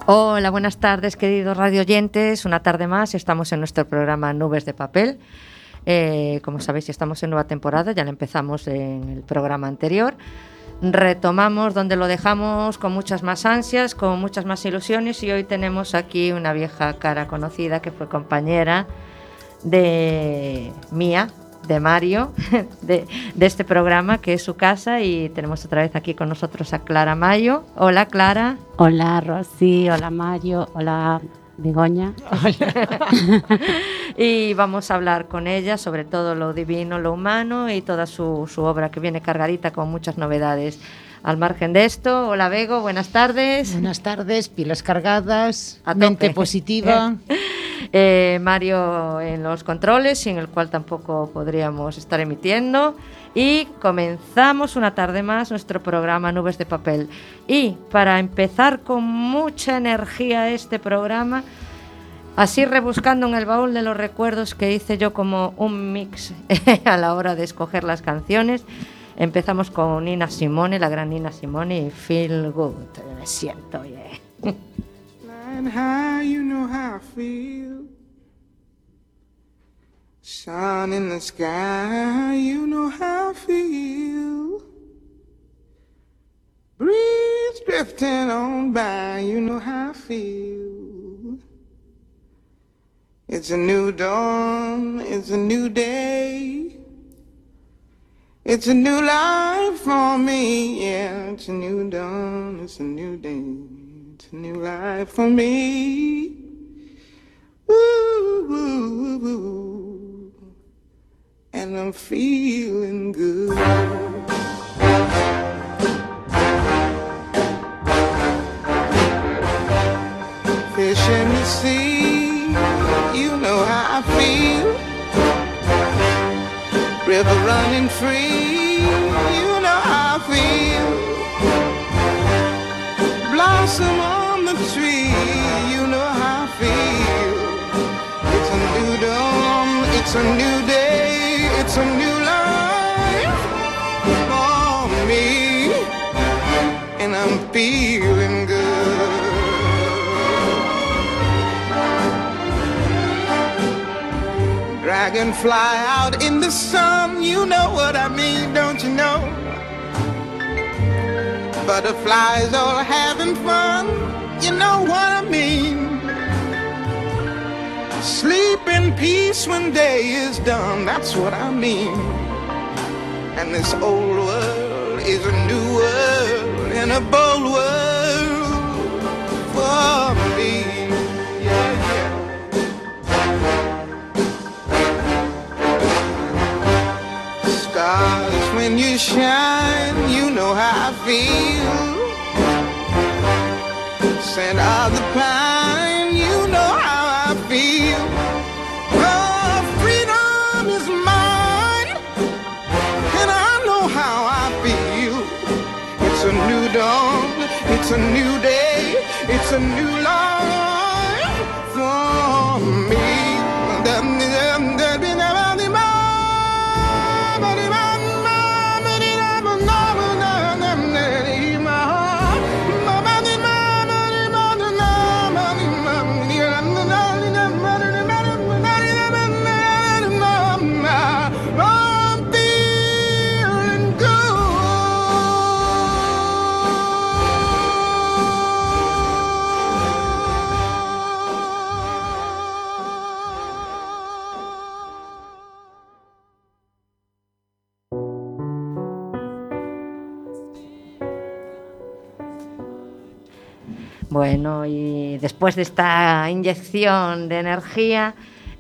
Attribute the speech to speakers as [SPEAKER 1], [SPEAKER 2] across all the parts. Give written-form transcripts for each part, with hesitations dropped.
[SPEAKER 1] Hola, buenas tardes, queridos radioyentes. Una tarde más, estamos en nuestro programa Nubes de Papel. Como sabéis, estamos en nueva temporada, ya la empezamos en el programa anterior. Retomamos donde lo dejamos con muchas más ansias, con muchas más ilusiones, y hoy tenemos aquí una vieja cara conocida que fue compañera de mía, de Mario, de este programa, que es su casa, y tenemos otra vez aquí con nosotros a Clara Mayo. Hola, Clara.
[SPEAKER 2] Hola, Rosy. Hola, Mario. Hola, Begoña.
[SPEAKER 1] Hola. Y vamos a hablar con ella sobre todo lo divino, lo humano y toda su obra, que viene cargadita con muchas novedades. Al margen de esto, hola Bego, buenas tardes.
[SPEAKER 3] Buenas tardes, pilas cargadas, mente positiva.
[SPEAKER 1] Mario en los controles, sin el cual tampoco podríamos estar emitiendo. Y comenzamos una tarde más nuestro programa Nubes de Papel. Y para empezar con mucha energía este programa, así rebuscando en el baúl de los recuerdos que hice yo como un mix a la hora de escoger las canciones, empezamos con Nina Simone, la gran Nina Simone, y Feel Good. Me siento, yeah.
[SPEAKER 4] Flying high, you know how I feel. Sun in the sky, you know how I feel. Breeze drifting on by, you know how I feel. It's a new dawn, it's a new day. It's a new life for me, yeah. It's a new dawn, it's a new day. It's a new life for me. Woo, woo, woo, woo. And I'm feeling good. Fish in the sea, you know how I feel. River running free, you know how I feel. Blossom on the tree, you know how I feel. It's a new dawn, it's a new day, it's a new life for me. And I'm feeling good. Dragonfly out in the sun, you know what I mean, don't you know? Butterflies all having fun, you know what I mean. Sleep in peace when day is done, that's what I mean. And this old world is a new world, and a bold world for me. Stars, when you shine, you know how I feel. Scent of the pine, you know how I feel. Oh, freedom is mine, and I know how I feel. It's a new dawn, it's a new day, it's a new life for me.
[SPEAKER 1] Bueno, y después de esta inyección de energía,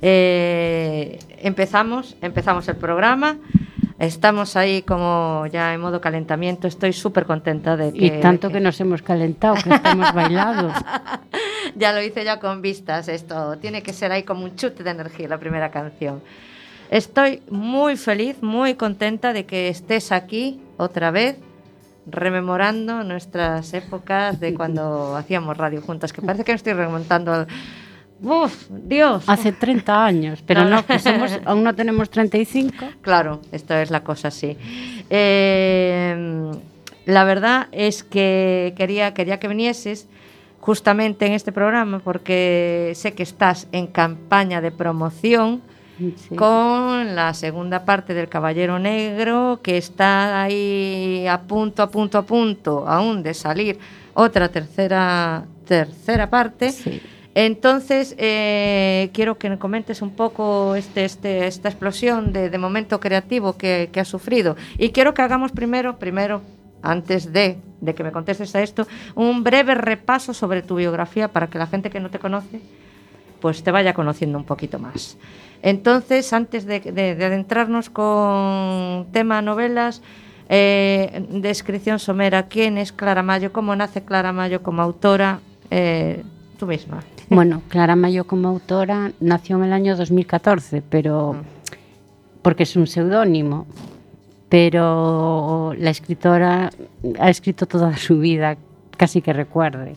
[SPEAKER 1] empezamos el programa. Estamos ahí como ya en modo calentamiento. Estoy súper contenta de que...
[SPEAKER 2] Y tanto que nos hemos calentado, que estamos bailados.
[SPEAKER 1] Ya lo hice ya con vistas. Esto tiene que ser ahí como un chute de energía, la primera canción. Estoy muy feliz, muy contenta de que estés aquí otra vez, rememorando nuestras épocas de cuando hacíamos radio juntas, que parece que me estoy remontando al... ¡Uf, Dios!
[SPEAKER 2] Hace 30 años, pero no, que aún no tenemos 35.
[SPEAKER 1] Claro, esto es la cosa, sí. La verdad es que quería que vinieses justamente en este programa porque sé que estás en campaña de promoción con la segunda parte del Caballero Negro, que está ahí a punto aún de salir otra tercera parte.
[SPEAKER 2] Sí.
[SPEAKER 1] Entonces, quiero que me comentes un poco esta explosión de momento creativo que has sufrido. Y quiero que hagamos primero, antes de que me contestes a esto, un breve repaso sobre tu biografía para que la gente que no te conoce pues te vaya conociendo un poquito más. Entonces, antes de adentrarnos con tema novelas, descripción somera, ¿quién es Clara Mayo? ¿Cómo nace Clara Mayo como autora? Tú misma.
[SPEAKER 2] Bueno, Clara Mayo como autora nació en el año 2014, pero porque es un seudónimo, pero la escritora ha escrito toda su vida, casi que recuerde.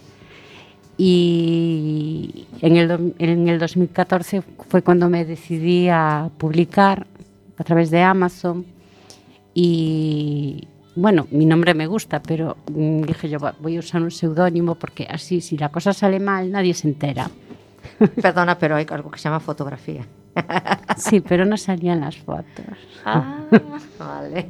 [SPEAKER 2] Y en el 2014 fue cuando me decidí a publicar a través de Amazon y bueno, mi nombre me gusta, pero dije yo voy a usar un seudónimo porque así si la cosa sale mal nadie se entera.
[SPEAKER 1] Perdona, pero hay algo que se llama fotografía.
[SPEAKER 2] Sí, pero no salían las fotos.
[SPEAKER 1] Ah, vale.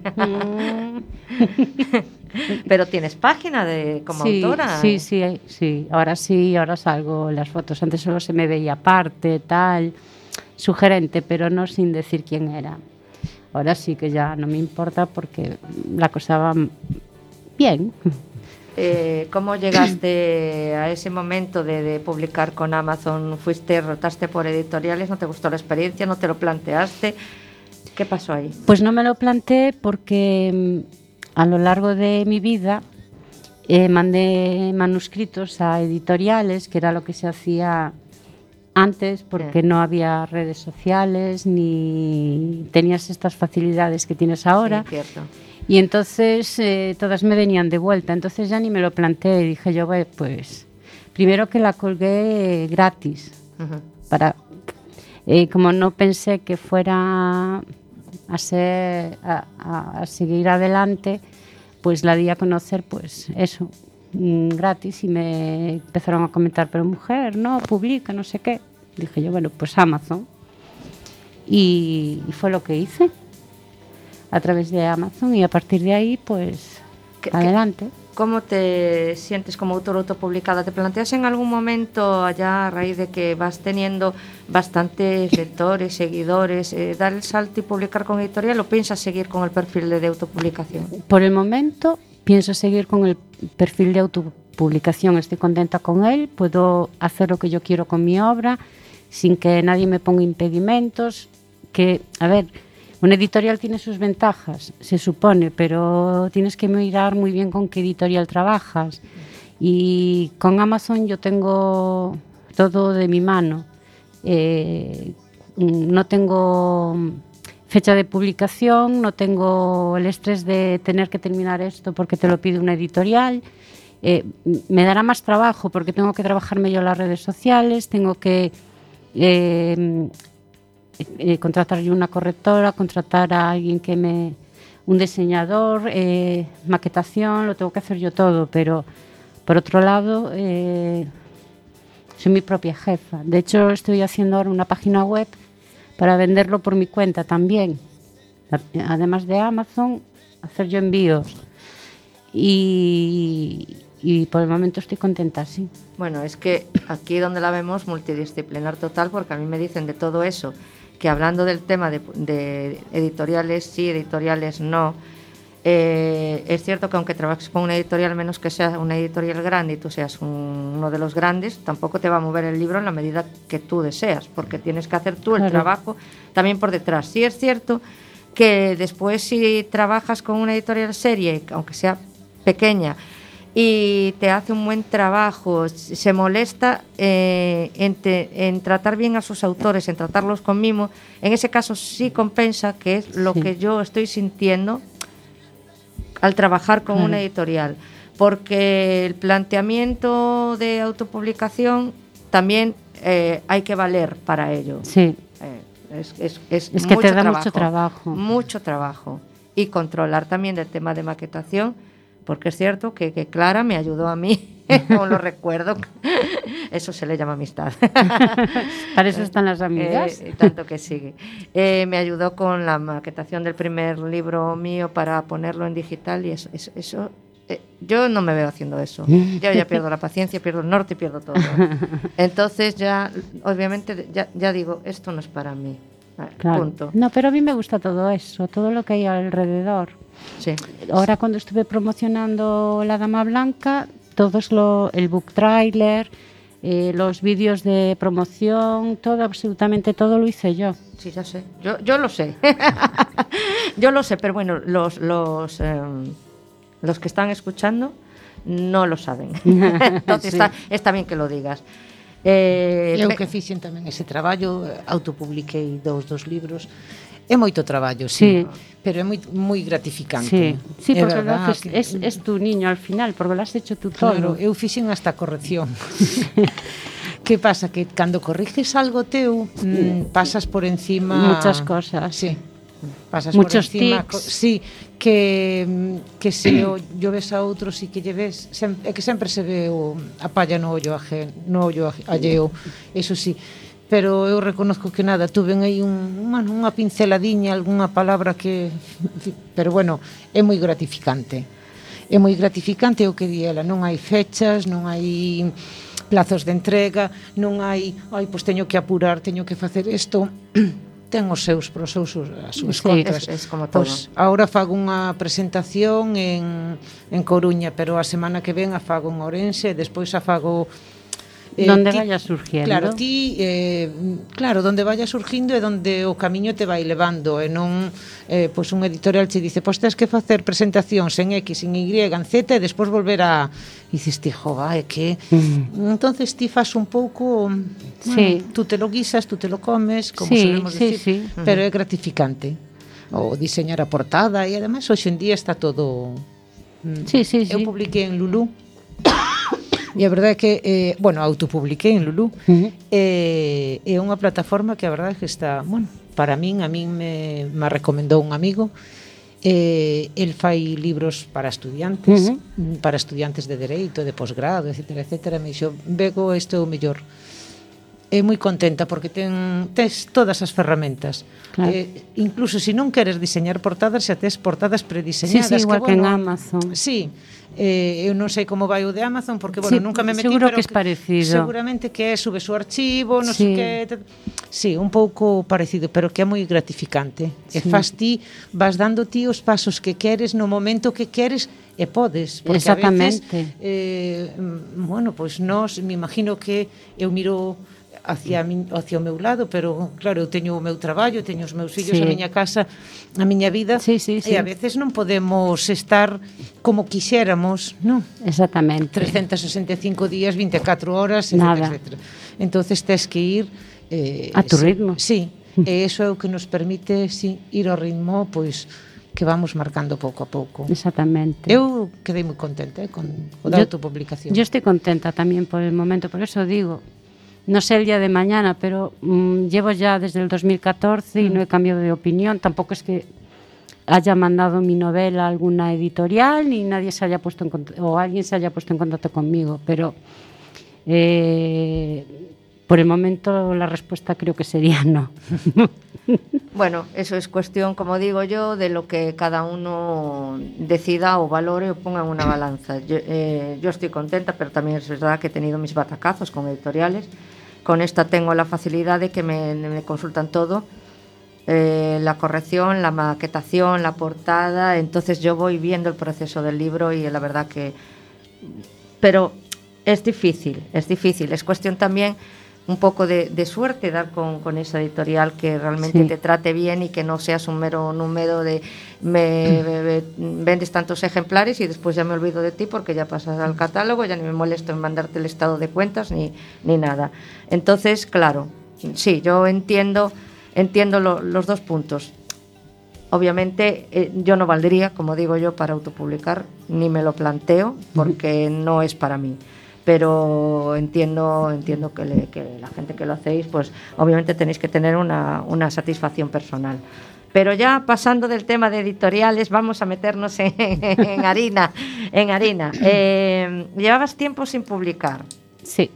[SPEAKER 1] Pero tienes página como autora.
[SPEAKER 2] Sí. Ahora salgo en las fotos. Antes solo se me veía parte, tal, sugerente, pero no sin decir quién era. Ahora sí que ya no me importa porque la cosa va bien.
[SPEAKER 1] ¿Cómo llegaste a ese momento de publicar con Amazon? ¿Rotaste por editoriales? ¿No te gustó la experiencia? ¿No te lo planteaste? ¿Qué pasó ahí?
[SPEAKER 2] Pues no me lo planteé porque a lo largo de mi vida mandé manuscritos a editoriales, que era lo que se hacía antes, porque no había redes sociales ni tenías estas facilidades que tienes ahora.
[SPEAKER 1] Sí, cierto.
[SPEAKER 2] Y entonces todas me venían de vuelta, entonces ya ni me lo planteé. Dije yo, pues primero que la colgué gratis, como no pensé que fuera a seguir adelante, pues la di a conocer, pues eso, gratis, y me empezaron a comentar, pero mujer, no, publica, no sé qué. Dije yo, bueno, pues Amazon. Y fue lo que hice a través de Amazon, y a partir de ahí, pues, adelante.
[SPEAKER 1] ¿Cómo te sientes como autora autopublicada? ¿Te planteas en algún momento, allá a raíz de que vas teniendo bastantes lectores, seguidores, dar el salto y publicar con editorial, o piensas seguir con el perfil de autopublicación?
[SPEAKER 2] Por el momento pienso seguir con el perfil de autopublicación. Estoy contenta con él, puedo hacer lo que yo quiero con mi obra sin que nadie me ponga impedimentos. Que, a ver, una editorial tiene sus ventajas, se supone, pero tienes que mirar muy bien con qué editorial trabajas. Y con Amazon yo tengo todo de mi mano. No tengo fecha de publicación, no tengo el estrés de tener que terminar esto porque te lo pide una editorial. Me dará más trabajo porque tengo que trabajarme yo las redes sociales, tengo que contratar yo una correctora, contratar a alguien un diseñador, maquetación, lo tengo que hacer yo todo, pero por otro lado soy mi propia jefa. De hecho, estoy haciendo ahora una página web para venderlo por mi cuenta también, además de Amazon, hacer yo envíos, y por el momento estoy contenta, sí.
[SPEAKER 1] Bueno, es que aquí donde la vemos multidisciplinar total, porque a mí me dicen de todo eso, que hablando del tema de editoriales sí, editoriales no, es cierto que aunque trabajes con una editorial, menos que sea una editorial grande y tú seas uno de los grandes, tampoco te va a mover el libro en la medida que tú deseas, porque tienes que hacer tú el trabajo también por detrás. Sí es cierto que después, si trabajas con una editorial serie, aunque sea pequeña, y te hace un buen trabajo, se molesta en tratar bien a sus autores, en tratarlos con mimo, en ese caso sí compensa, que es lo que yo estoy sintiendo al trabajar con una editorial, porque el planteamiento de autopublicación también hay que valer para ello.
[SPEAKER 2] Sí.
[SPEAKER 1] Es
[SPEAKER 2] que te da mucho trabajo.
[SPEAKER 1] Mucho trabajo. Y controlar también el tema de maquetación, porque es cierto que Clara me ayudó a mí aún lo recuerdo. Eso se le llama amistad.
[SPEAKER 2] Para eso están las amigas.
[SPEAKER 1] Tanto que sigue. Me ayudó con la maquetación del primer libro mío para ponerlo en digital y eso yo no me veo haciendo eso. Yo ya pierdo la paciencia, pierdo el norte y pierdo todo. Entonces ya, obviamente, ya digo, esto no es para mí.
[SPEAKER 2] Claro.
[SPEAKER 1] Punto.
[SPEAKER 2] No, pero a mí me gusta todo eso, todo lo que hay alrededor.
[SPEAKER 1] Sí.
[SPEAKER 2] Ahora cuando estuve promocionando La Dama Blanca, el book trailer, los vídeos de promoción, todo, absolutamente todo lo hice yo.
[SPEAKER 1] Sí, ya sé. Yo lo sé. Yo lo sé, pero bueno, los que están escuchando no lo saben. Entonces sí. está bien que lo digas.
[SPEAKER 3] Eu que fixen tamén ese traballo, autopubliquei dos libros. É moito traballo, sí. Pero é moi gratificante.
[SPEAKER 2] Sí, porque lo es tu niño al final, porque lo has hecho tú todo.
[SPEAKER 3] Claro, eu fixen hasta corrección. Que pasa? Que cando corriges algo teu, pasas por encima...
[SPEAKER 2] Muchas cosas.
[SPEAKER 3] Sí. Pasas
[SPEAKER 2] muchos
[SPEAKER 3] por encima,
[SPEAKER 2] tics.
[SPEAKER 3] Sí, que se yo ves a outros e que lle ves, é que sempre se ve a palla no ollo alleo, eso sí. Pero eu reconozco que nada, tuve aí unha pinceladiña, algunha palabra que... Pero bueno, é moi gratificante. É moi gratificante o que di ela, non hai fechas, non hai plazos de entrega, non hai, pois teño que apurar, teño que facer isto... Ten os seus pros as súas contras.
[SPEAKER 1] Es como todo.
[SPEAKER 3] Pois agora fago unha presentación en Coruña, pero a semana que ven a fago en Ourense e despois a fago
[SPEAKER 2] donde vaya surgindo.
[SPEAKER 3] Claro, claro, donde vaya surgindo é donde o camiño te vai levando e non pois un editorial che dice, pois tens que facer presentacións en X, en Y, en Z e despois volver a... E dices, é que... Entonces ti fas un pouco...
[SPEAKER 2] Sí.
[SPEAKER 3] Tú te lo guisas, tú te lo comes, como solemos decir,
[SPEAKER 2] sí.
[SPEAKER 3] Pero é gratificante. O diseñar a portada e ademais hoxe en día está todo...
[SPEAKER 2] Sí.
[SPEAKER 3] Eu publiquei en Lulú. E a verdade é que, autopubliquei en Lulú. É unha plataforma que a verdade é que está, para a min me recomendou un amigo. El fai libros para estudiantes, para estudiantes de dereito, de posgrado, etcétera. Me dixo, Bego, isto é o mellor. É moi contenta porque tes todas as ferramentas.
[SPEAKER 2] Claro.
[SPEAKER 3] Incluso se non queres diseñar portadas, xa tes portadas prediseñadas.
[SPEAKER 2] Sí, igual que en Amazon.
[SPEAKER 3] Sí. Eu non sei como vai o de Amazon porque, nunca me metí,
[SPEAKER 2] seguro
[SPEAKER 3] pero
[SPEAKER 2] que es parecido.
[SPEAKER 3] Seguramente que subes o archivo, non sei que... Sí, un pouco parecido, pero que é moi gratificante. E fas ti, vas dando ti os pasos que queres no momento que queres e podes. Porque
[SPEAKER 2] exactamente.
[SPEAKER 3] A veces, pois nós, me imagino que eu miro hacia o meu lado, pero claro, eu teño o meu traballo, teño os meus fillos, a miña casa, a miña vida, e a veces non podemos estar como quixéramos, non?
[SPEAKER 2] Exactamente.
[SPEAKER 3] 365 días, 24 horas, etc. Entonces tes que ir
[SPEAKER 2] a tu ritmo.
[SPEAKER 3] Sí, e iso é o que nos permite ir ao ritmo, pois que vamos marcando pouco a pouco.
[SPEAKER 2] Exactamente.
[SPEAKER 3] Eu quedei moi contenta con a autopublicación.
[SPEAKER 2] Yo estoy contenta tamén por el momento, por eso digo, no sé el día de mañana, pero llevo ya desde el 2014 y no he cambiado de opinión. Tampoco es que haya mandado mi novela a alguna editorial ni nadie se haya puesto en o alguien se haya puesto en contacto conmigo, pero por el momento la respuesta creo que sería no.
[SPEAKER 1] Bueno, eso es cuestión, como digo yo, de lo que cada uno decida o valore o ponga en una balanza. Yo estoy contenta, pero también es verdad que he tenido mis batacazos con editoriales. Con esta tengo la facilidad de que me consultan todo, la corrección, la maquetación, la portada, entonces yo voy viendo el proceso del libro y la verdad que... Pero es difícil, es cuestión también un poco de suerte dar con esa editorial que realmente te trate bien y que no seas un mero número de me vendes tantos ejemplares y después ya me olvido de ti porque ya pasas al catálogo, ya ni me molesto en mandarte el estado de cuentas ni nada. Entonces, claro, sí, yo entiendo los dos puntos. Obviamente yo no valdría, como digo yo, para autopublicar, ni me lo planteo porque no es para mí. Pero entiendo que la gente que lo hacéis, pues obviamente tenéis que tener una satisfacción personal. Pero ya pasando del tema de editoriales, vamos a meternos en harina. Llevabas tiempo sin publicar.
[SPEAKER 2] Sí.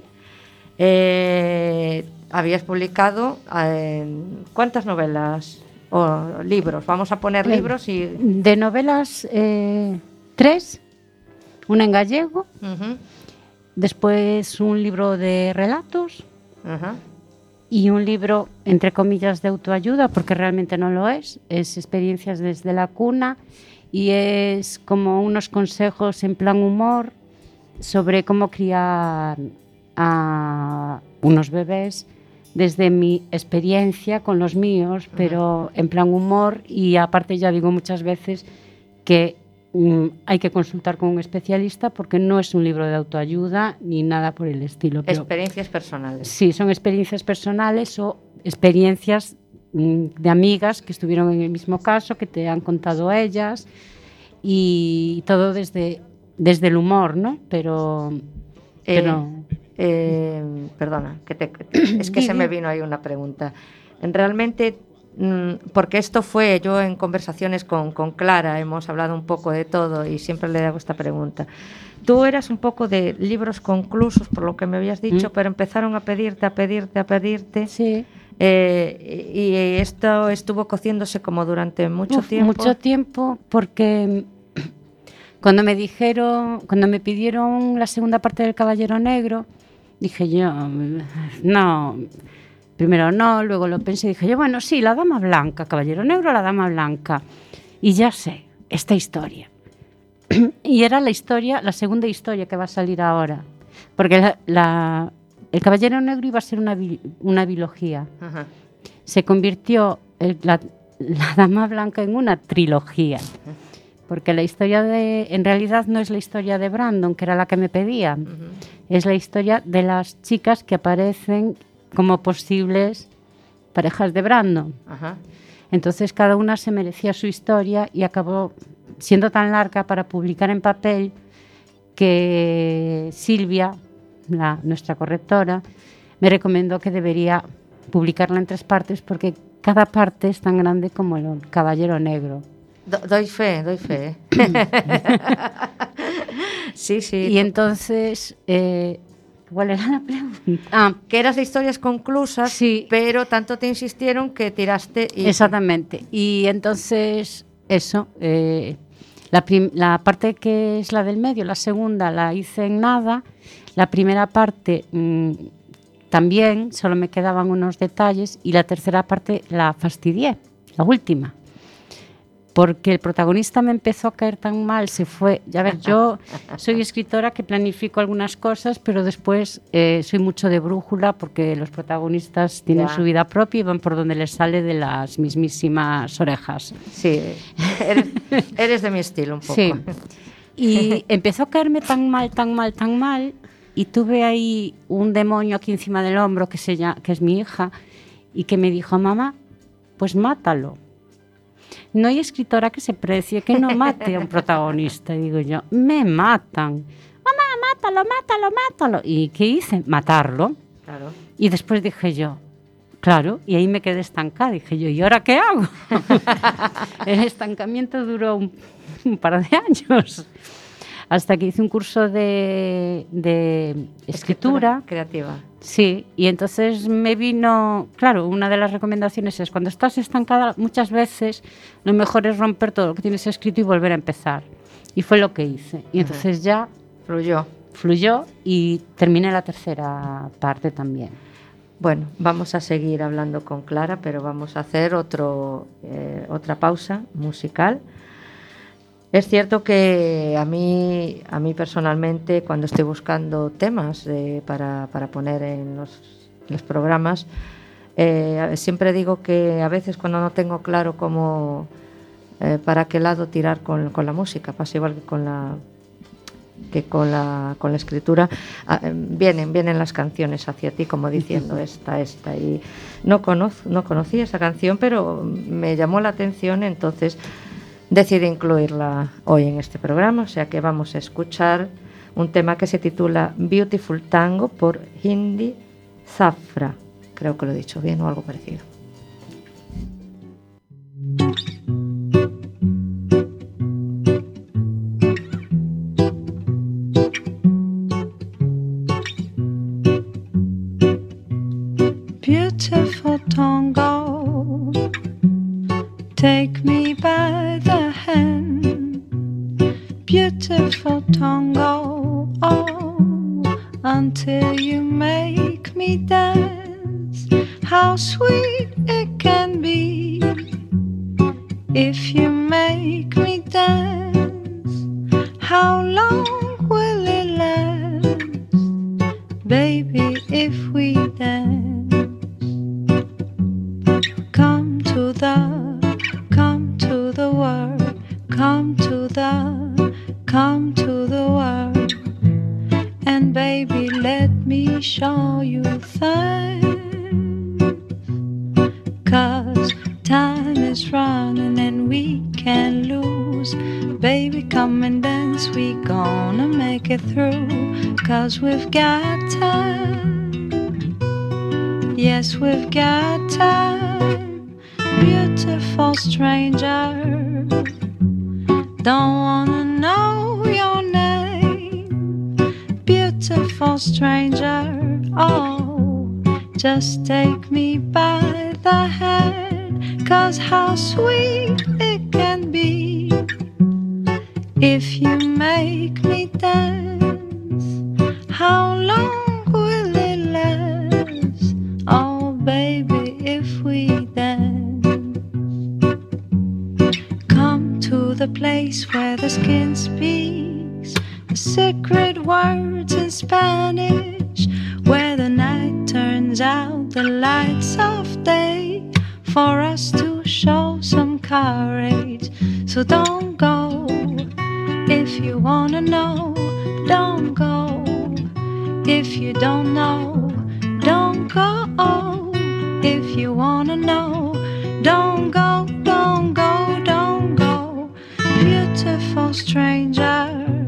[SPEAKER 1] Habías publicado ¿cuántas novelas o libros? Vamos a poner libros y...
[SPEAKER 2] De novelas, 3, una en gallego, después un libro de relatos y un libro, entre comillas, de autoayuda, porque realmente no lo es experiencias desde la cuna y es como unos consejos en plan humor sobre cómo criar a unos bebés desde mi experiencia con los míos, pero en plan humor, y aparte ya digo muchas veces que hay que consultar con un especialista porque no es un libro de autoayuda ni nada por el estilo.
[SPEAKER 1] Experiencias personales.
[SPEAKER 2] Sí, son experiencias personales o experiencias de amigas que estuvieron en el mismo caso, que te han contado ellas, y todo desde el humor, ¿no? Pero
[SPEAKER 1] perdona, es que se me vino ahí una pregunta. Realmente, porque esto fue, yo en conversaciones con Clara, hemos hablado un poco de todo y siempre le hago esta pregunta. Tú eras un poco de libros conclusos, por lo que me habías dicho, pero empezaron a pedirte.
[SPEAKER 2] Sí.
[SPEAKER 1] Y esto estuvo cociéndose como durante mucho tiempo.
[SPEAKER 2] Mucho tiempo, porque cuando me pidieron la segunda parte del Caballero Negro, dije yo, no, primero no, luego lo pensé, dije yo, bueno, sí, la Dama Blanca, Caballero Negro, la Dama Blanca, y ya sé, esta historia. Y era la segunda historia que va a salir ahora, porque el Caballero Negro iba a ser una bilogía. Ajá. Se convirtió la Dama Blanca en una trilogía. Porque la historia en realidad no es la historia de Brandon, que era la que me pedía. Es la historia de las chicas que aparecen como posibles parejas de Brandon. Ajá. Entonces cada una se merecía su historia y acabó siendo tan larga para publicar en papel que Silvia, nuestra correctora, me recomendó que debería publicarla en 3 partes porque cada parte es tan grande como el Caballero Negro.
[SPEAKER 1] Doy fe. Sí.
[SPEAKER 2] Y entonces, ¿cuál era la pregunta?
[SPEAKER 1] Que eras de historias conclusas, sí, pero tanto te insistieron que tiraste.
[SPEAKER 2] Exactamente. Y entonces, eso, la parte que es la del medio, la segunda, la hice en nada. La primera parte también, solo me quedaban unos detalles. Y la tercera parte la fastidié, la última. Porque el protagonista me empezó a caer tan mal, se fue. Ya ves, yo soy escritora que planifico algunas cosas, pero después soy mucho de brújula porque los protagonistas tienen su vida propia y van por donde les sale de las mismísimas orejas.
[SPEAKER 1] Sí, eres de mi estilo un poco.
[SPEAKER 2] Sí, y empezó a caerme tan mal, y tuve ahí un demonio aquí encima del hombro que es mi hija, y que me dijo, mamá, pues mátalo. No hay escritora que se precie que no mate a un protagonista. Y digo yo, me matan. Mamá, mátalo. ¿Y qué hice? Matarlo.
[SPEAKER 1] Claro.
[SPEAKER 2] Y después dije yo, claro, y ahí me quedé estancada. Dije yo, ¿y ahora qué hago? El estancamiento duró un par de años. Hasta que hice un curso de escritura
[SPEAKER 1] creativa.
[SPEAKER 2] Sí, y entonces me vino, claro, una de las recomendaciones es cuando estás estancada, muchas veces lo mejor es romper todo lo que tienes escrito y volver a empezar. Y fue lo que hice. Y entonces ya fluyó y terminé la tercera parte también.
[SPEAKER 1] Bueno, vamos a seguir hablando con Clara, pero vamos a hacer otra pausa musical. Es cierto que a mí personalmente, cuando estoy buscando temas para poner en los programas, siempre digo que a veces cuando no tengo claro cómo, para qué lado tirar con la música, pasa igual que con la escritura, vienen las canciones hacia ti como diciendo esta, y no conocí esa canción, pero me llamó la atención, entonces decidí incluirla hoy en este programa, o sea que vamos a escuchar un tema que se titula Beautiful Tango por Hindi Zafra. Creo que lo he dicho bien o algo parecido.
[SPEAKER 5] beautiful tango. Take me by the hand, beautiful tango, oh, until you make me dance. How sweet it can be if you make me dance. How long will it last, baby, if we dance? Come to the world, come to the world, and baby, let me show you things. 'Cause time is running and we can't lose. Baby, come and dance, we gonna make it through. 'Cause we've got time, yes, we've got time. Beautiful stranger, don't wanna know your name. Beautiful stranger, oh, just take me by the hand. 'Cause how sweet it can be if you make me dance. How long will it last, oh baby, if we dance? Come to the place where the skin speaks the secret words in Spanish, where the night turns out the lights of day, for us to show some courage. So don't go if you wanna know, don't go if you don't know, don't go if you wanna know, don't go, don't go, don't go. Beautiful stranger,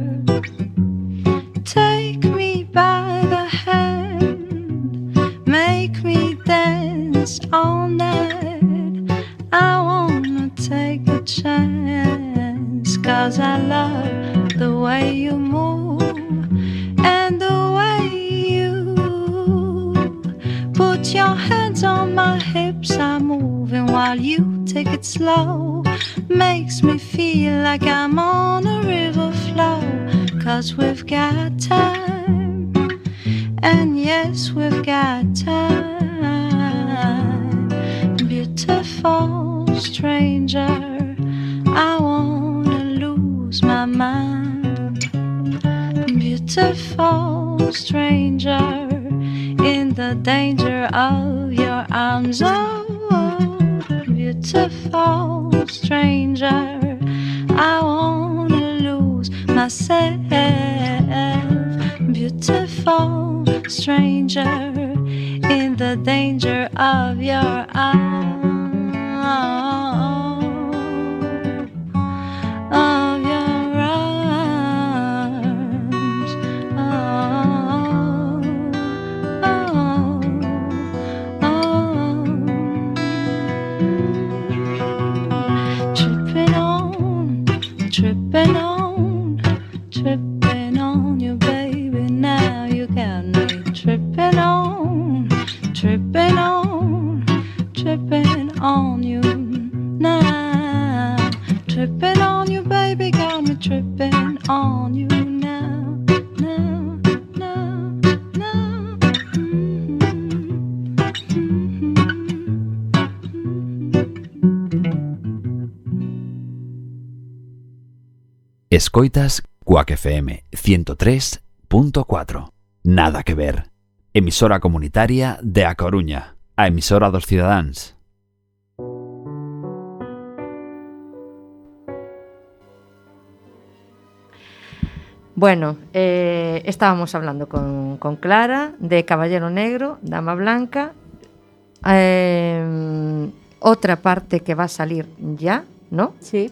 [SPEAKER 5] take me by the hand, make me dance all night. I wanna take a chance, 'cause I love the way you move and the way you put your hands on my hips. I'm moving while you take it slow, makes me feel like I'm on a river flow. 'Cause we've got time, and yes, we've got time. Beautiful stranger, I wanna lose my mind. Beautiful stranger, in the danger of your arms, oh, beautiful stranger, I wanna lose myself. Beautiful stranger, in the danger of your arms, of your arms, tripping on you, baby. Now you got me tripping on you now. Tripping on you, baby, got me tripping on you now, now, now, now.
[SPEAKER 6] Escoitas Cuac FM 103.4. Nada que ver. Emisora comunitaria de A Coruña, a emisora dos cidadáns.
[SPEAKER 1] Bueno, estábamos hablando con Clara de Caballero Negro, Dama Blanca. Otra parte que va a salir ya, ¿no?
[SPEAKER 2] Sí.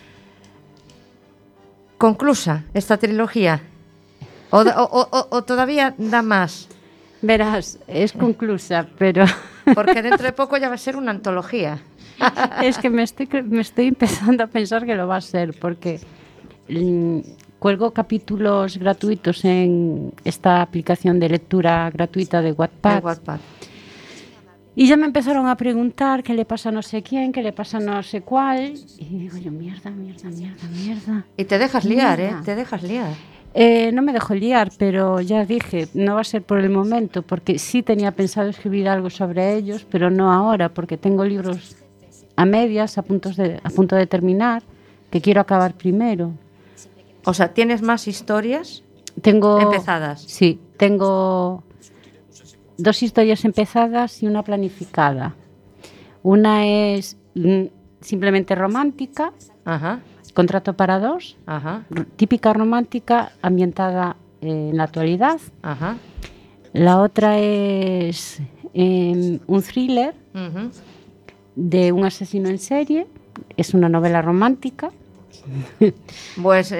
[SPEAKER 1] Conclusa esta trilogía. ¿O todavía da más?
[SPEAKER 2] Verás, es conclusa, pero...
[SPEAKER 1] Porque dentro de poco ya va a ser una antología.
[SPEAKER 2] Es que me estoy empezando a pensar que lo va a ser, porque cuelgo capítulos gratuitos en esta aplicación de lectura gratuita de Wattpad. Y ya me empezaron a preguntar qué le pasa a no sé quién, qué le pasa a no sé cuál. Y digo yo, mierda.
[SPEAKER 1] Y te dejas liar,
[SPEAKER 2] Mierda.
[SPEAKER 1] te dejas liar.
[SPEAKER 2] No me dejo liar, pero ya dije, no va a ser por el momento, porque sí tenía pensado escribir algo sobre ellos, pero no ahora, porque tengo libros a medias, a punto de terminar, que quiero acabar primero.
[SPEAKER 1] O sea, ¿tienes más historias
[SPEAKER 2] Tengo
[SPEAKER 1] empezadas?
[SPEAKER 2] Sí, tengo 2 historias empezadas y una planificada. Una es simplemente romántica,
[SPEAKER 1] Ajá,
[SPEAKER 2] Contrato para 2,
[SPEAKER 1] ajá,
[SPEAKER 2] típica romántica ambientada en la actualidad.
[SPEAKER 1] ajá.
[SPEAKER 2] La otra es un thriller
[SPEAKER 1] Ujú.
[SPEAKER 2] de un asesino en serie. Es una novela romántica.
[SPEAKER 1] Pues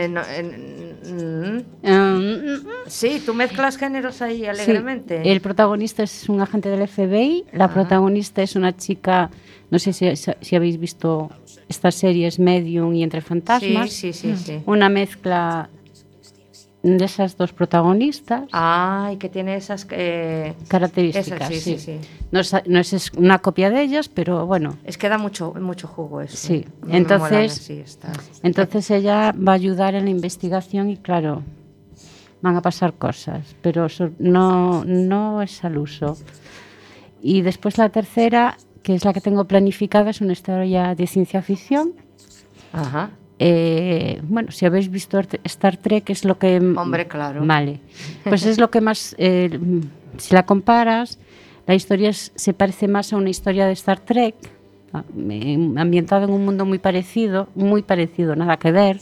[SPEAKER 1] sí, tú mezclas géneros ahí alegremente.
[SPEAKER 2] Sí, el protagonista es un agente del FBI. La
[SPEAKER 1] Ajá.
[SPEAKER 2] protagonista es una chica, no sé si habéis visto estas series Medium y Entre Fantasmas.
[SPEAKER 1] Sí.
[SPEAKER 2] Una mezcla de esas dos protagonistas.
[SPEAKER 1] Ay, que tiene esas
[SPEAKER 2] Características,
[SPEAKER 1] esas, sí.
[SPEAKER 2] No es una copia de ellas, pero bueno.
[SPEAKER 1] Es que da mucho jugo eso.
[SPEAKER 2] Sí,
[SPEAKER 1] Me
[SPEAKER 2] entonces-
[SPEAKER 1] molan así estas.
[SPEAKER 2] Entonces ella va a ayudar en la investigación y claro, van a pasar cosas, pero eso no es al uso. Y después la tercera, que es la que tengo planificada, es una historia de ciencia ficción.
[SPEAKER 1] Ajá.
[SPEAKER 2] Bueno, si habéis visto Star Trek es lo que...
[SPEAKER 1] Hombre, claro.
[SPEAKER 2] Vale, pues es lo que más... si la comparas, la historia se parece más a una historia de Star Trek, ambientada en un mundo muy parecido, nada que ver,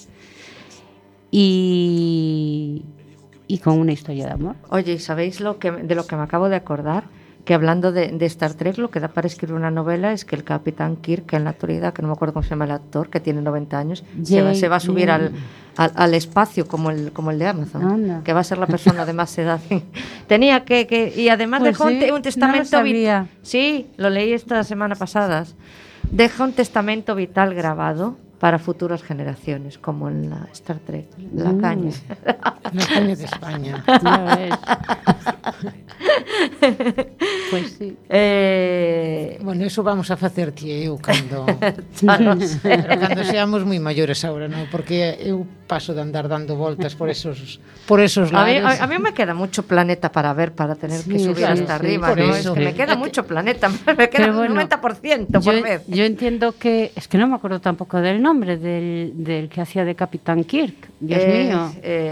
[SPEAKER 2] y con una historia de amor.
[SPEAKER 1] Oye, ¿y sabéis de lo que me acabo de acordar? Que hablando de Star Trek, lo que da para escribir una novela es que el Capitán Kirk, que en la actualidad, que no me acuerdo cómo se llama el actor, que tiene 90 años, se va a subir al espacio como el de Amazon,
[SPEAKER 2] Anda.
[SPEAKER 1] que va a ser la persona de más edad. Tenía y además
[SPEAKER 2] Pues
[SPEAKER 1] dejó
[SPEAKER 2] sí,
[SPEAKER 1] un testamento
[SPEAKER 2] no lo sabía.
[SPEAKER 1] Sí, lo leí esta semana pasada. Deja un testamento vital grabado para futuras generaciones, como en la Star Trek, la caña.
[SPEAKER 3] La caña de España.
[SPEAKER 2] Ya ves. Pues sí.
[SPEAKER 3] Bueno, eso vamos a facer ti e eu cando
[SPEAKER 1] Claro.
[SPEAKER 3] cando seamos moi maiores agora, non? Porque eu paso de andar dando voltas por esos lares.
[SPEAKER 1] A mí me queda mucho planeta para ver, para tener que
[SPEAKER 2] Sí,
[SPEAKER 1] subir
[SPEAKER 2] sí,
[SPEAKER 1] hasta
[SPEAKER 2] sí,
[SPEAKER 1] arriba,
[SPEAKER 3] por
[SPEAKER 1] ¿no?
[SPEAKER 3] eso.
[SPEAKER 1] Es que me queda mucho planeta, me queda
[SPEAKER 2] Pero
[SPEAKER 1] un
[SPEAKER 2] bueno,
[SPEAKER 1] 90% por vez.
[SPEAKER 2] Yo entiendo que... Es que no me acuerdo tampoco del nombre del que hacía de Capitán Kirk. Dios mío.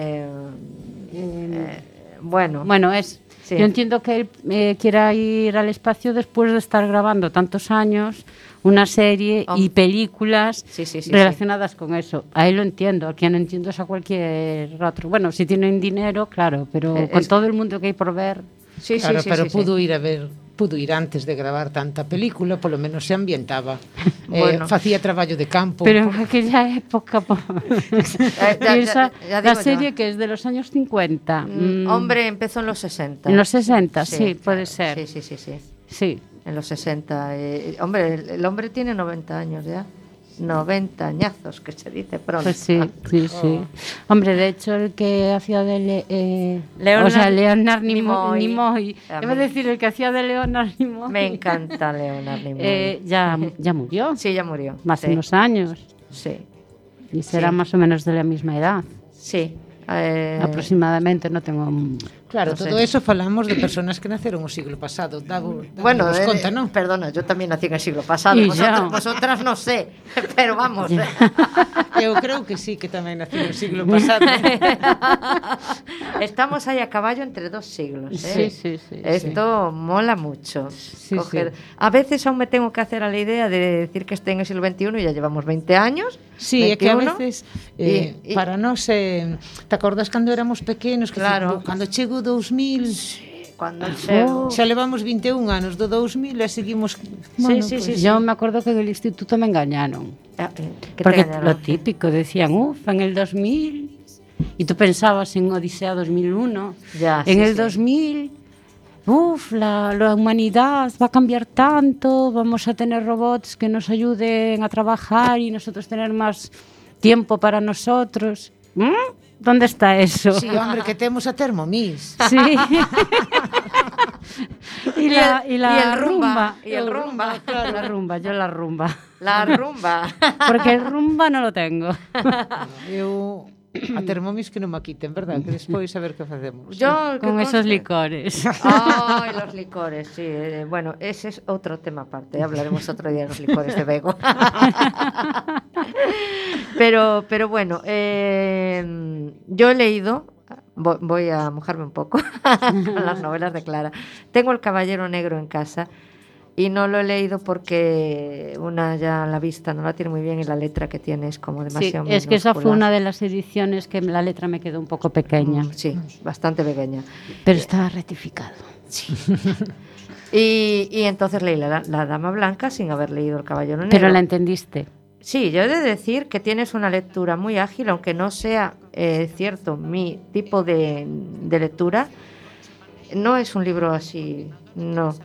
[SPEAKER 1] Bueno,
[SPEAKER 2] Bueno,
[SPEAKER 1] Sí.
[SPEAKER 2] yo entiendo que él quiera ir al espacio después de estar grabando tantos años una serie y películas
[SPEAKER 1] Sí,
[SPEAKER 2] relacionadas con eso. A él lo entiendo, a quien no entiendo es a cualquier otro. Bueno, si tienen dinero, claro, pero con todo el mundo que hay por ver...
[SPEAKER 1] sí,
[SPEAKER 3] Claro,
[SPEAKER 1] sí,
[SPEAKER 3] pero
[SPEAKER 1] sí,
[SPEAKER 3] pudo ir antes de gravar tanta película, polo menos se ambientaba.
[SPEAKER 1] Bueno.
[SPEAKER 3] Facía traballo de campo.
[SPEAKER 2] Pero en aquella época... Piensa,
[SPEAKER 1] ya
[SPEAKER 2] la
[SPEAKER 1] digo
[SPEAKER 2] serie
[SPEAKER 1] yo.
[SPEAKER 2] que es de los años 50.
[SPEAKER 1] Hombre, empezó en los 60.
[SPEAKER 2] En los 60, sí, puede ser.
[SPEAKER 1] Sí.
[SPEAKER 2] Sí.
[SPEAKER 1] En los 60. Hombre, el hombre tiene 90 años ya. 90 añazos, que se dice pronto.
[SPEAKER 2] Pues sí. Hombre, de hecho, el que hacía de Leonard Nimoy. Iba a decir, el que hacía de Leonard Nimoy.
[SPEAKER 1] Me encanta Leonard Nimoy.
[SPEAKER 2] Ya murió.
[SPEAKER 1] Sí, ya murió.
[SPEAKER 2] Hace unos años.
[SPEAKER 1] Sí.
[SPEAKER 2] Y será más o menos de la misma edad.
[SPEAKER 1] Sí.
[SPEAKER 2] Aproximadamente, no tengo...
[SPEAKER 3] Claro,
[SPEAKER 1] no sé.
[SPEAKER 3] todo eso falamos de personas que naceron o siglo pasado.
[SPEAKER 1] Bueno,
[SPEAKER 3] conta, ¿no?
[SPEAKER 1] perdona, yo también nací en el siglo pasado.
[SPEAKER 2] Y ya.
[SPEAKER 1] Vosotras no sé, pero vamos.
[SPEAKER 3] Eu creo que sí, que tamén nací no siglo pasado.
[SPEAKER 1] Estamos ahí a caballo entre dos siglos. ¿eh?
[SPEAKER 2] Sí.
[SPEAKER 1] Esto mola mucho.
[SPEAKER 2] Sí.
[SPEAKER 1] A veces aún me tengo que hacer a la idea de decir que estoy en el siglo XXI y ya llevamos 20 años.
[SPEAKER 3] Sí, é que a
[SPEAKER 1] 21,
[SPEAKER 3] veces
[SPEAKER 1] y-
[SPEAKER 3] para nós te acordas cando éramos pequenos que
[SPEAKER 1] Claro.
[SPEAKER 3] cando chego 2000
[SPEAKER 1] Cuando chego.
[SPEAKER 3] xa levamos 21 anos do 2000 e seguimos
[SPEAKER 1] Sí.
[SPEAKER 2] Yo me acuerdo que en el instituto me engañaron.
[SPEAKER 1] ¿Qué te
[SPEAKER 2] Porque
[SPEAKER 1] engañaron?
[SPEAKER 2] lo típico, decían, en el 2000, y tú pensabas en Odisea 2001,
[SPEAKER 1] Ya,
[SPEAKER 2] en
[SPEAKER 1] sí,
[SPEAKER 2] el
[SPEAKER 1] sí.
[SPEAKER 2] 2000, la humanidad va a cambiar tanto, vamos a tener robots que nos ayuden a trabajar y nosotros tener más tiempo para nosotros. ¿Dónde está eso?
[SPEAKER 3] Sí, hombre, que temos a Thermomix.
[SPEAKER 2] Sí. Y
[SPEAKER 1] y el rumba. Y el rumba.
[SPEAKER 2] Claro, la rumba, yo la rumba.
[SPEAKER 1] La rumba.
[SPEAKER 2] Porque el rumba no lo tengo.
[SPEAKER 3] Eu a Thermomix que non me quiten, verdad? Que despois a ver que facemos.
[SPEAKER 1] Yo,
[SPEAKER 2] Con esos licores.
[SPEAKER 1] Ay, los licores, sí. Bueno, ese es otro tema aparte. Hablaremos otro día de los licores de Bego. Pero bueno, yo he leído, voy a mojarme un poco con las novelas de Clara. Tengo El Caballero Negro en casa y no lo he leído porque una ya la vista no la tiene muy bien y la letra que tiene es como
[SPEAKER 2] Sí,
[SPEAKER 1] demasiado
[SPEAKER 2] es que esa fue
[SPEAKER 1] minúscula.
[SPEAKER 2] una de las ediciones que la letra me quedó un poco pequeña,
[SPEAKER 1] Sí, bastante pequeña.
[SPEAKER 2] pero estaba rectificado.
[SPEAKER 1] Y entonces leí la Dama Blanca sin haber leído El Caballero Negro.
[SPEAKER 2] Pero la entendiste.
[SPEAKER 1] Sí, yo he de decir que tienes una lectura muy ágil, aunque no sea cierto mi tipo de lectura. No es un libro así, no.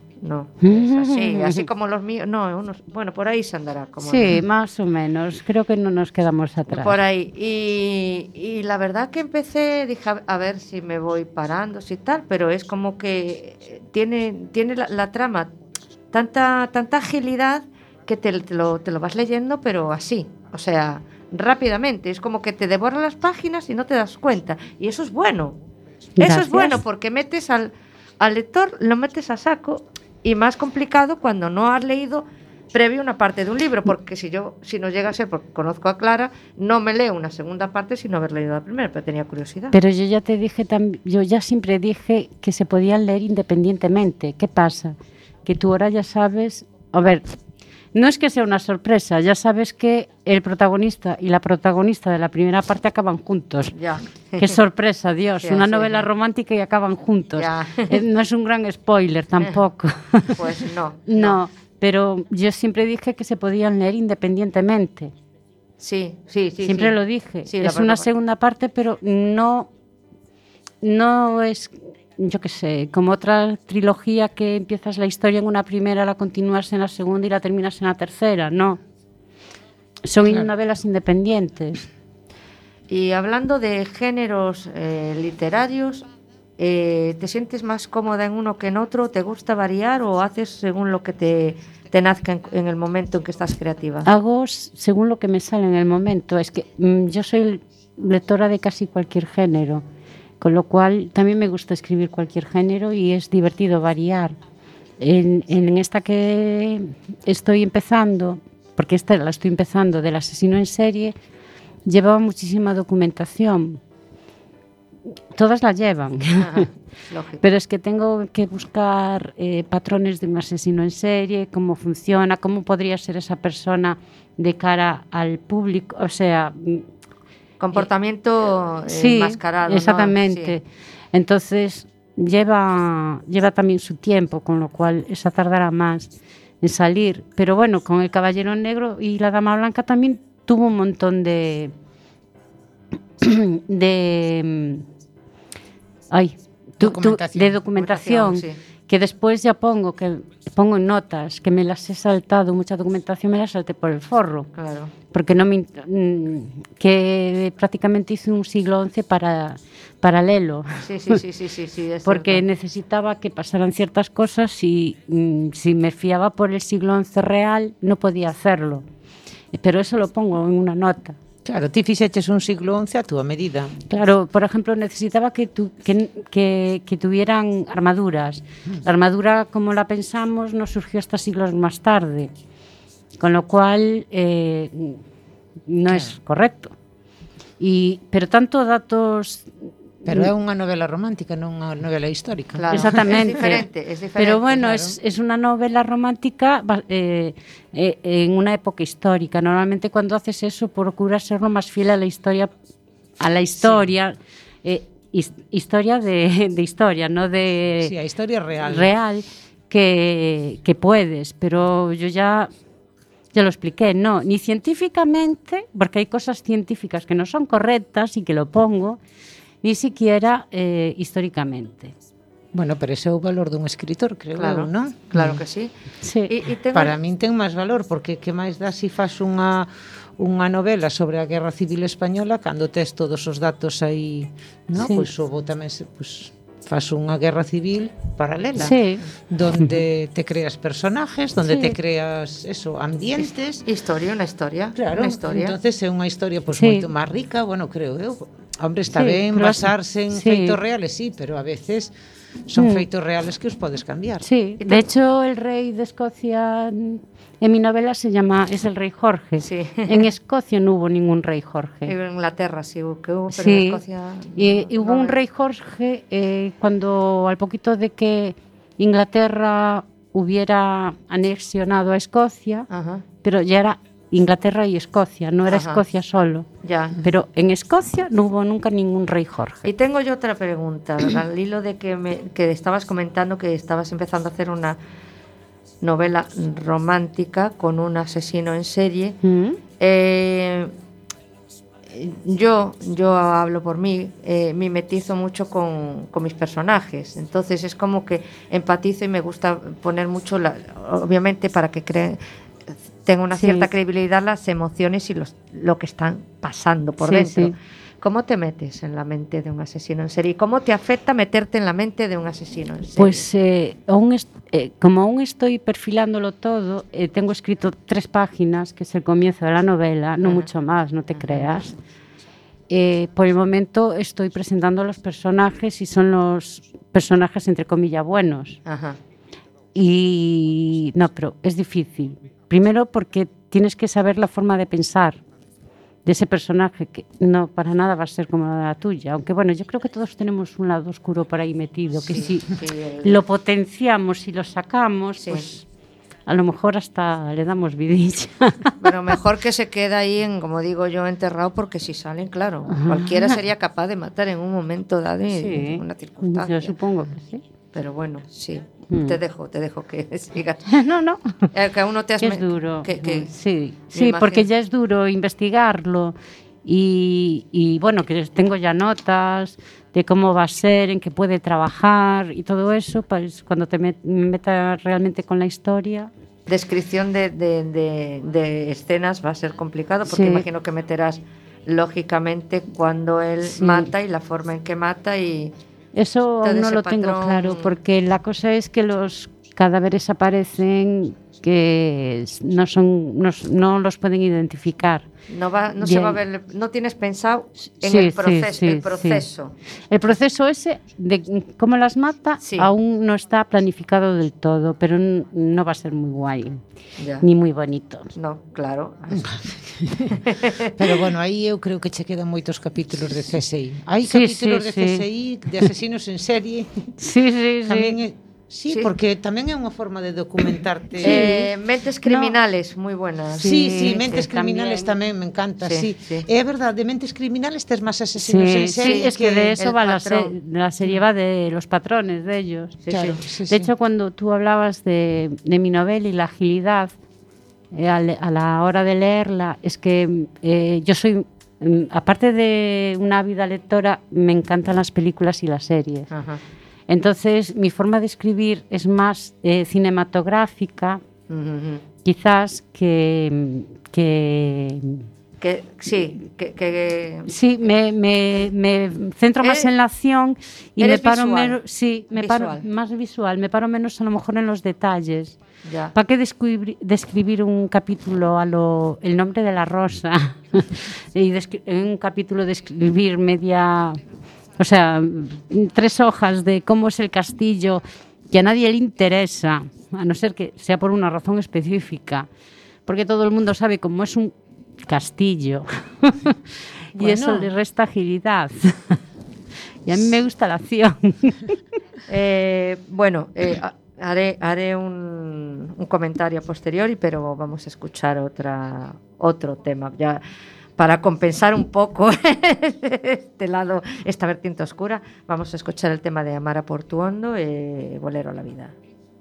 [SPEAKER 1] Es así como los míos. No, bueno, por ahí se andará. Como
[SPEAKER 2] Sí, más o menos. Creo que no nos quedamos atrás.
[SPEAKER 1] por ahí. Y la verdad que empecé, dije, a ver si me voy parando, si tal, pero es como que tiene la trama tanta agilidad que te lo vas leyendo, pero así, o sea, rápidamente. Es como que te devora las páginas y no te das cuenta. Y eso es bueno. Eso
[SPEAKER 2] Gracias.
[SPEAKER 1] es bueno porque metes al lector, lo metes a saco. Y más complicado cuando no has leído previo una parte de un libro, porque si no llega a ser, porque conozco a Clara, no me leo una segunda parte sin haber leído la primera, pero tenía curiosidad.
[SPEAKER 2] Pero yo ya te dije, yo ya siempre dije que se podían leer independientemente. ¿Qué pasa? Que tú ahora ya sabes, a ver, no es que sea una sorpresa, ya sabes que el protagonista y la protagonista de la primera parte acaban juntos.
[SPEAKER 1] Ya.
[SPEAKER 2] Qué sorpresa, Dios,
[SPEAKER 1] Ya,
[SPEAKER 2] una
[SPEAKER 1] sí.
[SPEAKER 2] novela romántica y acaban juntos.
[SPEAKER 1] Ya.
[SPEAKER 2] No es un gran spoiler tampoco.
[SPEAKER 1] Pues no.
[SPEAKER 2] No, pero yo siempre dije que se podían leer independientemente.
[SPEAKER 1] Sí.
[SPEAKER 2] Siempre lo dije.
[SPEAKER 1] Sí, la
[SPEAKER 2] es una
[SPEAKER 1] verdad.
[SPEAKER 2] segunda parte, pero no es, yo qué sé, como otra trilogía que empiezas la historia en una primera, la continúas en la segunda y la terminas en la tercera. No. Son novelas independientes.
[SPEAKER 1] Y hablando de géneros literarios, ¿te sientes más cómoda en uno que en otro? ¿Te gusta variar o haces según lo que te nazca en el momento en que estás creativa?
[SPEAKER 2] Hago según lo que me sale en el momento. Es que yo soy lectora de casi cualquier género, con lo cual también me gusta escribir cualquier género y es divertido variar. En esta que estoy empezando, porque esta la estoy empezando, del asesino en serie, llevaba muchísima documentación. Todas la llevan.
[SPEAKER 1] Ajá, lógico.
[SPEAKER 2] Pero es que tengo que buscar patrones de un asesino en serie, cómo funciona, cómo podría ser esa persona de cara al público, o sea...
[SPEAKER 1] Comportamiento
[SPEAKER 2] sí,
[SPEAKER 1] enmascarado, ¿no?
[SPEAKER 2] exactamente.
[SPEAKER 1] Sí.
[SPEAKER 2] Entonces lleva también su tiempo, con lo cual esa tardará más en salir. Pero bueno, con El Caballero Negro y La Dama Blanca también tuvo un montón de documentación,
[SPEAKER 1] sí.
[SPEAKER 2] que después ya pongo en notas, que me las he saltado, mucha documentación me la salté por el forro.
[SPEAKER 1] Claro.
[SPEAKER 2] Porque que prácticamente hice un siglo XI paralelo.
[SPEAKER 1] Sí, es
[SPEAKER 2] Porque
[SPEAKER 1] cierto.
[SPEAKER 2] necesitaba que pasaran ciertas cosas y si me fiaba por el siglo XI real no podía hacerlo. Pero eso lo pongo en una nota.
[SPEAKER 3] Claro, ti fixeches un siglo XI a túa medida.
[SPEAKER 2] Claro, por ejemplo, necesitaba que tuvieran armaduras. La armadura, como la pensamos, no surgió hasta siglos más tarde. Con lo cual, no es correcto. Pero tanto datos...
[SPEAKER 3] Pero é unha novela romántica, non unha novela histórica.
[SPEAKER 1] Claro.
[SPEAKER 2] Exactamente.
[SPEAKER 1] Es diferente.
[SPEAKER 2] Pero bueno,
[SPEAKER 1] claro.
[SPEAKER 2] es una novela romántica en una época histórica. Normalmente cuando haces eso procuras ser lo más fiel a la historia, historia de historia, no de
[SPEAKER 3] Sí, a historia real.
[SPEAKER 2] que puedes. Pero yo ya lo expliqué, no, ni científicamente, porque hay cosas científicas que no son correctas y que lo pongo, ni siquiera históricamente.
[SPEAKER 3] Bueno, pero ese é o valor dun escritor, creo
[SPEAKER 1] Claro,
[SPEAKER 3] eu, non?
[SPEAKER 1] claro que sí.
[SPEAKER 2] Sí.
[SPEAKER 1] Y tengo...
[SPEAKER 3] Para min ten máis valor, porque que máis dá si fas unha novela sobre a Guerra Civil Española cando tes todos os datos aí, non?
[SPEAKER 2] Sí.
[SPEAKER 3] Pois o bo tamén fas unha guerra civil paralela,
[SPEAKER 2] Sí.
[SPEAKER 3] donde te creas personajes, donde
[SPEAKER 2] Sí.
[SPEAKER 3] te creas eso, ambientes.
[SPEAKER 1] Una historia.
[SPEAKER 3] Claro,
[SPEAKER 1] Una historia.
[SPEAKER 3] entonces é unha historia pois
[SPEAKER 2] Sí.
[SPEAKER 3] moito máis rica, bueno, creo eu. Hombre, está
[SPEAKER 2] Sí,
[SPEAKER 3] ben
[SPEAKER 2] pero
[SPEAKER 3] basarse en
[SPEAKER 2] sí.
[SPEAKER 3] feitos reales, sí, pero a veces son feitos reales que os podes cambiar.
[SPEAKER 2] Sí, de hecho el rey de Escocia en mi novela es el rey Jorge.
[SPEAKER 1] Sí.
[SPEAKER 2] En Escocia no hubo ningún rey Jorge.
[SPEAKER 1] En Inglaterra sí hubo, pero en
[SPEAKER 2] Sí,
[SPEAKER 1] Escocia...
[SPEAKER 2] y hubo
[SPEAKER 1] no
[SPEAKER 2] un rey Jorge cuando al poquito de que Inglaterra hubiera anexionado a Escocia,
[SPEAKER 1] Ajá,
[SPEAKER 2] pero ya era Inglaterra y Escocia, no era
[SPEAKER 1] Ajá.
[SPEAKER 2] Escocia solo.
[SPEAKER 1] ya.
[SPEAKER 2] Pero en Escocia no hubo nunca ningún rey Jorge.
[SPEAKER 1] Y tengo yo otra pregunta, al hilo de que estabas comentando que estabas empezando a hacer una novela romántica con un asesino en serie.
[SPEAKER 2] ¿Mm?
[SPEAKER 1] Yo hablo por mí, mimetizo mucho con mis personajes, entonces es como que empatizo y me gusta poner mucho, obviamente para que tenga una
[SPEAKER 2] Sí.
[SPEAKER 1] cierta credibilidad las emociones y lo que están pasando por
[SPEAKER 2] Sí,
[SPEAKER 1] dentro.
[SPEAKER 2] sí.
[SPEAKER 1] ¿Cómo te metes en la mente de un asesino en serie? ¿Cómo te afecta meterte en la mente de un asesino en serie?
[SPEAKER 2] Pues como aún estoy perfilándolo todo, tengo escrito 3 páginas, que es el comienzo de la novela, no
[SPEAKER 1] Ajá.
[SPEAKER 2] mucho más, no te creas. Por el momento estoy presentando los personajes y son los personajes entre comillas buenos.
[SPEAKER 1] Ajá.
[SPEAKER 2] Y no, pero es difícil. Primero porque tienes que saber la forma de pensar de ese personaje, que no para nada va a ser como la tuya. Aunque bueno, yo creo que todos tenemos un lado oscuro por ahí metido, que si lo potenciamos y lo sacamos,
[SPEAKER 1] Sí.
[SPEAKER 2] pues a lo mejor hasta le damos vidilla.
[SPEAKER 1] Pero mejor que se quede ahí, como digo yo, enterrado, porque si salen, claro, cualquiera sería capaz de matar en un momento dado y en una circunstancia.
[SPEAKER 2] Yo supongo que sí.
[SPEAKER 1] Pero bueno, sí,
[SPEAKER 2] Mm.
[SPEAKER 1] te dejo que sigas.
[SPEAKER 2] No.
[SPEAKER 1] Que aún no te has...
[SPEAKER 2] Que es duro.
[SPEAKER 1] que-
[SPEAKER 2] sí,
[SPEAKER 1] me
[SPEAKER 2] sí, porque
[SPEAKER 1] imagino.
[SPEAKER 2] ya es duro investigarlo y bueno, que tengo ya notas de cómo va a ser, en qué puede trabajar y todo eso, pues cuando te metas realmente con la historia.
[SPEAKER 1] Descripción de escenas va a ser complicado, porque
[SPEAKER 2] Sí.
[SPEAKER 1] imagino que meterás lógicamente cuando él
[SPEAKER 2] Sí.
[SPEAKER 1] mata y la forma en que mata y...
[SPEAKER 2] Eso
[SPEAKER 1] Todo
[SPEAKER 2] aún no
[SPEAKER 1] ese
[SPEAKER 2] lo tengo
[SPEAKER 1] patrón.
[SPEAKER 2] claro, porque la cosa es que los cadáveres aparecen que no los pueden identificar.
[SPEAKER 1] No se
[SPEAKER 2] Bien.
[SPEAKER 1] va a ver, no tienes pensado en
[SPEAKER 2] Sí,
[SPEAKER 1] el
[SPEAKER 2] sí,
[SPEAKER 1] proceso.
[SPEAKER 2] sí,
[SPEAKER 1] el proceso.
[SPEAKER 2] El proceso ese de cómo las mata
[SPEAKER 1] Sí.
[SPEAKER 2] aún no está planificado del todo, pero no va a ser muy guay,
[SPEAKER 1] Ya.
[SPEAKER 2] ni muy bonito.
[SPEAKER 1] No, claro.
[SPEAKER 3] Pero bueno, aí eu creo que che quedan moitos capítulos de CSI. Hai
[SPEAKER 2] Sí,
[SPEAKER 3] capítulos
[SPEAKER 2] sí,
[SPEAKER 3] de
[SPEAKER 2] sí.
[SPEAKER 3] CSI, de asesinos en serie.
[SPEAKER 2] Sí, sí,
[SPEAKER 3] Tamén
[SPEAKER 2] sí.
[SPEAKER 3] sí,
[SPEAKER 1] Sí.
[SPEAKER 3] porque tamén é unha forma de documentarte.
[SPEAKER 1] Mentes criminales, muy buenas.
[SPEAKER 3] Sí,
[SPEAKER 2] Sí,
[SPEAKER 3] Mentes
[SPEAKER 2] sí,
[SPEAKER 3] Criminales
[SPEAKER 2] también.
[SPEAKER 3] tamén me encanta,
[SPEAKER 1] Sí,
[SPEAKER 3] sí.
[SPEAKER 1] sí.
[SPEAKER 3] É verdade, de Mentes Criminales tes máis asesinos en
[SPEAKER 2] Sí,
[SPEAKER 3] serie.
[SPEAKER 2] es que de eso
[SPEAKER 1] el
[SPEAKER 2] va
[SPEAKER 1] patrón.
[SPEAKER 2] la serie va de los patrones de ellos.
[SPEAKER 1] Sí,
[SPEAKER 3] Claro,
[SPEAKER 1] sí.
[SPEAKER 3] sí,
[SPEAKER 2] De hecho, cuando tú hablabas de mi novela y la agilidad a la hora de leerla, es que yo soy, aparte de una ávida lectora, me encantan las películas y las series.
[SPEAKER 1] Ajá.
[SPEAKER 2] Entonces, mi forma de escribir es más cinematográfica,
[SPEAKER 1] Ujú.
[SPEAKER 2] quizás que sí, me centro más en la acción y me
[SPEAKER 1] eres
[SPEAKER 2] paro
[SPEAKER 1] visual.
[SPEAKER 2] menos, sí, me paro
[SPEAKER 1] Visual.
[SPEAKER 2] más visual, me paro menos a lo mejor en los detalles.
[SPEAKER 1] Ya.
[SPEAKER 2] ¿Para qué describir un capítulo El nombre de la rosa? Y en un capítulo describir media, o sea, 3 hojas de cómo es el castillo, que a nadie le interesa, a no ser que sea por una razón específica, porque todo el mundo sabe cómo es un castillo. Y
[SPEAKER 3] Bueno.
[SPEAKER 2] eso le resta agilidad. Y a mí me gusta la acción.
[SPEAKER 1] Haré un comentario posterior, pero vamos a escuchar otro tema ya para compensar un poco esta vertiente oscura. Vamos a escuchar el tema de Amara Portuondo, Bolero a la vida.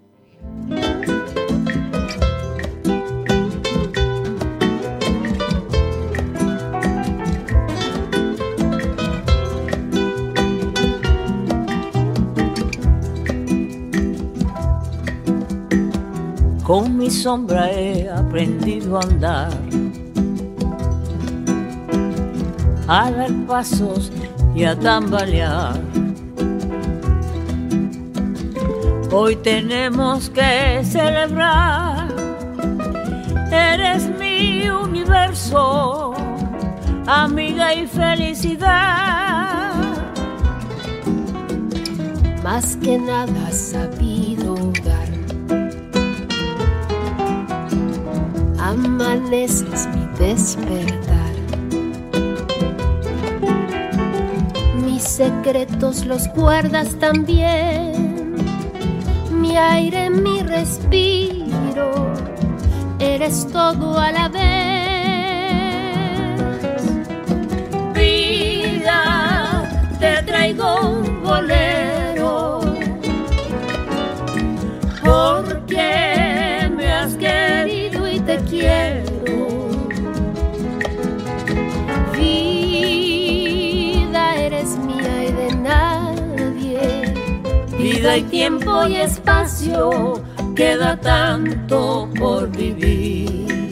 [SPEAKER 7] Con mi sombra he aprendido a andar, a dar pasos y a tambalear. Hoy tenemos que celebrar. Eres mi universo, amiga y felicidad.
[SPEAKER 8] Más que nada has sabido dar. Amaneces mi despertar. Mis secretos los guardas también. Mi aire, mi respiro. Eres todo a la vez.
[SPEAKER 7] Vida, te traigo un bolero, porque me has querido y te quiero.
[SPEAKER 8] Vida, eres mía y de nadie.
[SPEAKER 7] Vida y tiempo y espacio, queda tanto por vivir.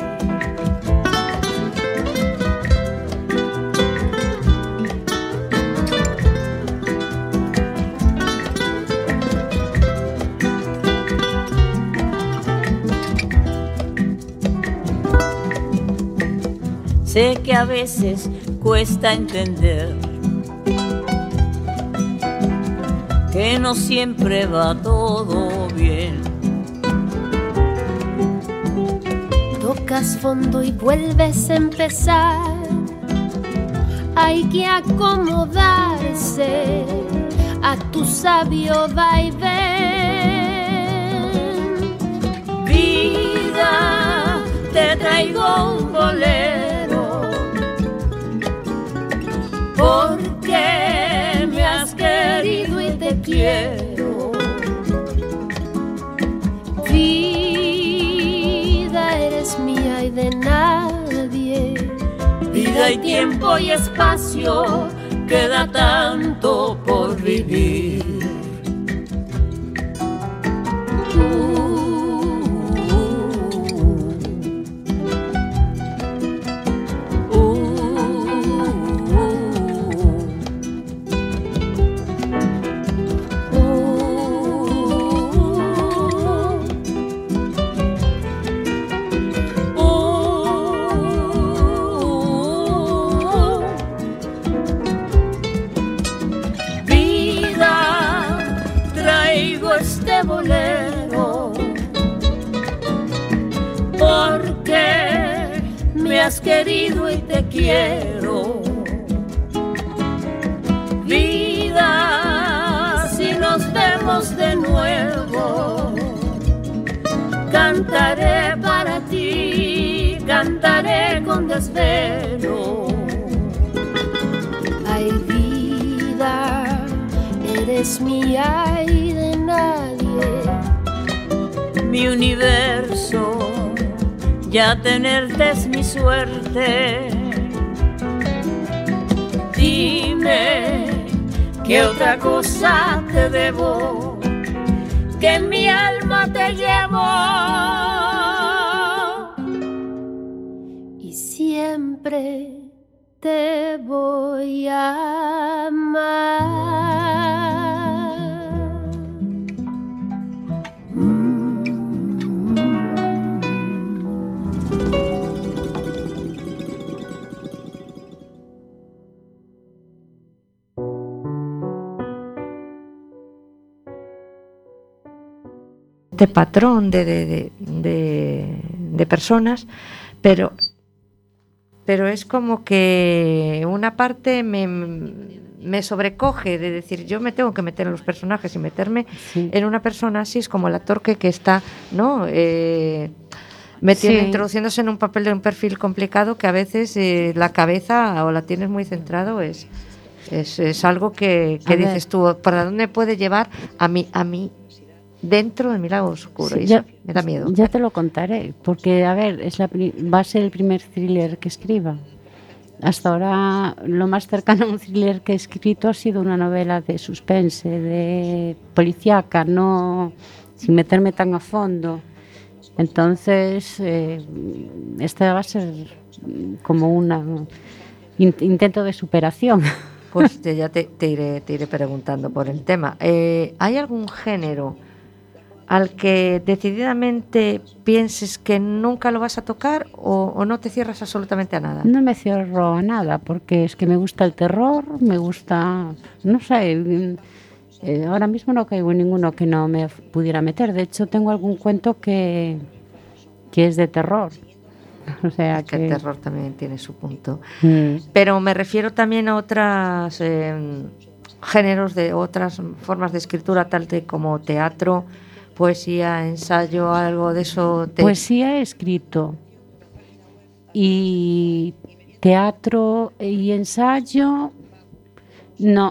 [SPEAKER 7] Sé que a veces cuesta entender que no siempre va todo bien.
[SPEAKER 8] Tocas fondo y vuelves a empezar. Hay que acomodarse a tu sabio vaivén.
[SPEAKER 7] Vida, te traigo un bolero, porque me has querido y te quiero.
[SPEAKER 8] Vida, eres mía y de nadie.
[SPEAKER 7] Vida y tiempo y espacio, queda tanto por vivir. Bolero, porque me has querido y te quiero. Vida, si nos vemos de nuevo, cantaré para ti, cantaré con desvelo.
[SPEAKER 8] Ay, vida, eres mía y de nadie.
[SPEAKER 7] Mi universo, ya tenerte es mi suerte. Dime qué otra cosa te debo, que en mi alma te llevo.
[SPEAKER 8] Y siempre te voy a amar.
[SPEAKER 1] Este patrón de personas, pero es como que una parte me sobrecoge de decir, yo me tengo que meter en los personajes y meterme en una persona así, es como el actor que está, ¿no? Introduciéndose en un papel de un perfil complicado que a veces la cabeza o la tienes muy centrado, es algo que dices tú, ¿para dónde puede llevar a mí dentro de mi lado oscuro?
[SPEAKER 2] Sí,
[SPEAKER 1] y eso me da miedo.
[SPEAKER 2] Ya te lo contaré, porque a ver, va a ser el primer thriller que escriba. Hasta ahora lo más cercano a un thriller que he escrito ha sido una novela de suspense, de policíaca, no sin meterme tan a fondo. Entonces, esta va a ser como un intento de superación.
[SPEAKER 1] Pues ya te iré preguntando por el tema. ¿Hay algún género al que decididamente pienses que nunca lo vas a tocar o no te cierras absolutamente a nada?
[SPEAKER 2] No me cierro a nada, porque es que me gusta el terror, me gusta, no sé, ahora mismo no caigo en ninguno que no me pudiera meter. De hecho, tengo algún cuento que es de terror. O sea
[SPEAKER 1] que el terror también tiene su punto.
[SPEAKER 2] Mm.
[SPEAKER 1] Pero me refiero también a otras géneros, de otras formas de escritura, tal como teatro, poesía, ensayo, algo de eso.
[SPEAKER 2] Poesía he escrito, y teatro y ensayo no,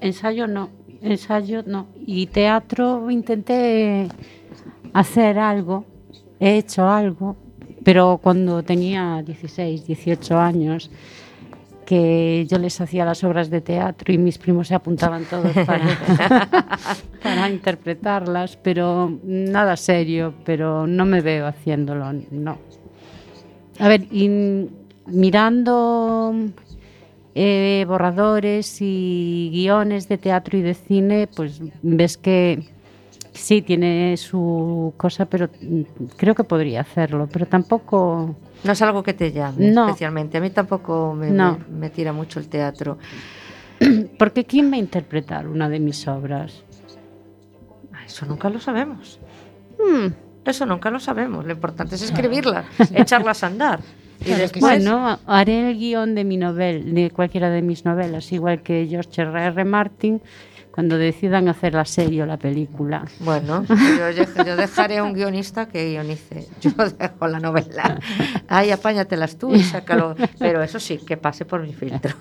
[SPEAKER 2] y teatro intenté hacer algo, he hecho algo, pero cuando tenía 16, 18 años, que yo les hacía las obras de teatro y mis primos se apuntaban todos para interpretarlas, pero nada serio, pero no me veo haciéndolo, no. A ver, y mirando borradores y guiones de teatro y de cine, pues ves que sí, tiene su cosa, pero creo que podría hacerlo, pero tampoco...
[SPEAKER 1] No es algo que te llame especialmente. A mí tampoco me tira mucho el teatro.
[SPEAKER 2] Porque ¿quién va a interpretar una de mis obras?
[SPEAKER 1] Eso nunca lo sabemos. Eso nunca lo sabemos. Lo importante es escribirlas, echarlas a andar. Y después...
[SPEAKER 2] Bueno, haré el guión de mi de cualquiera de mis novelas, igual que George R.R. Martin, cuando decidan hacer la serie o la película.
[SPEAKER 1] Bueno, yo dejaré a un guionista que guionice. Yo dejo la novela. Ahí apáñatelas tú y sácalo. Pero eso sí, que pase por mi filtro.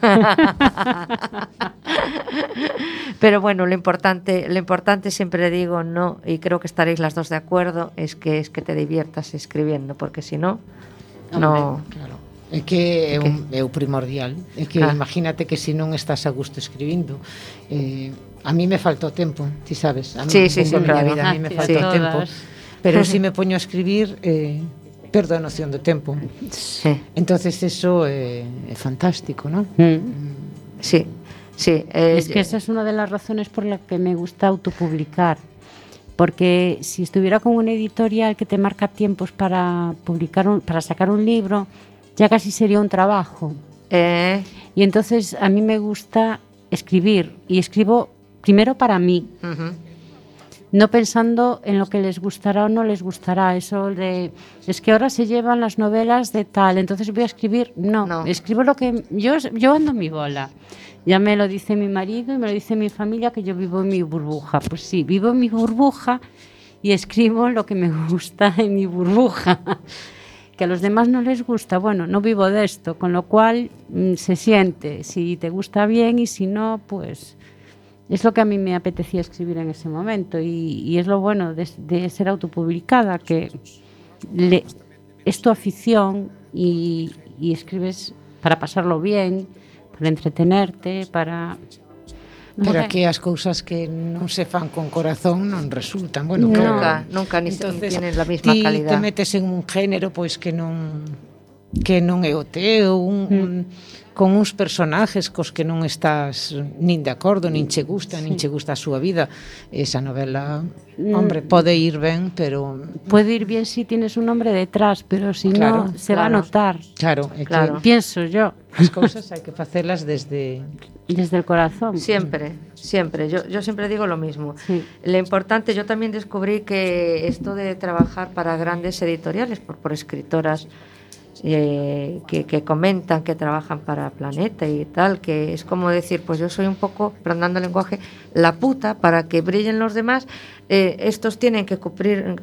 [SPEAKER 1] Pero bueno, lo importante siempre digo, no, y creo que estaréis las dos de acuerdo, es que te diviertas escribiendo, porque si no, no...
[SPEAKER 3] Claro. É que é o primordial. É que imagínate que se non estás a gusto escribindo, a mí me falta o tempo, ti sabes, a mí,
[SPEAKER 1] sí,
[SPEAKER 3] claro.
[SPEAKER 1] Vida,
[SPEAKER 3] a mí me falta o tempo, pero se me poño a escribir perdo a noción do tempo.
[SPEAKER 1] Sí.
[SPEAKER 3] Entonces eso é fantástico, ¿no?
[SPEAKER 1] Sí.
[SPEAKER 2] Es que esa es una de las razones por las que me gusta autopublicar. Porque si estuviera con una editorial que te marca tiempos para para sacar un libro, ya casi sería un trabajo. Y entonces a mí me gusta escribir, y escribo primero para mí, no pensando en lo que les gustará o no les gustará. Eso de, es que ahora se llevan las novelas de tal, entonces voy a escribir. No. Escribo lo que... Yo ando mi bola. Ya me lo dice mi marido y me lo dice mi familia, que yo vivo en mi burbuja. Pues sí, vivo en mi burbuja y escribo lo que me gusta en mi burbuja. Que a los demás no les gusta, bueno, no vivo de esto, con lo cual se siente, si te gusta bien, y si no, pues es lo que a mí me apetecía escribir en ese momento, y es lo bueno de ser autopublicada, que es tu afición y escribes para pasarlo bien, para entretenerte, para...
[SPEAKER 3] Pero aquí as cousas que non se fan con corazón non resultan. Bueno,
[SPEAKER 1] nunca ni tienen la misma calidad.
[SPEAKER 3] Te metes en un género pois que non é o teu, con uns personajes cos que non estás nin de acordo, nin che gusta a súa vida. Esa novela, hombre, pode ir ben, pero...
[SPEAKER 2] Puede ir bien si tienes un nombre detrás, pero si no, se va a notar.
[SPEAKER 3] Claro.
[SPEAKER 2] Pienso yo.
[SPEAKER 3] As cousas hai que facelas desde
[SPEAKER 2] el corazón.
[SPEAKER 1] Siempre. Yo siempre digo lo mismo.
[SPEAKER 2] Sí.
[SPEAKER 1] Lo importante, yo también descubrí que esto de trabajar para grandes editoriales, por escritoras que comentan que trabajan para Planeta y tal, que es como decir, pues yo soy un poco, perdonando el lenguaje, la puta, para que brillen los demás. Estos tienen que cubrir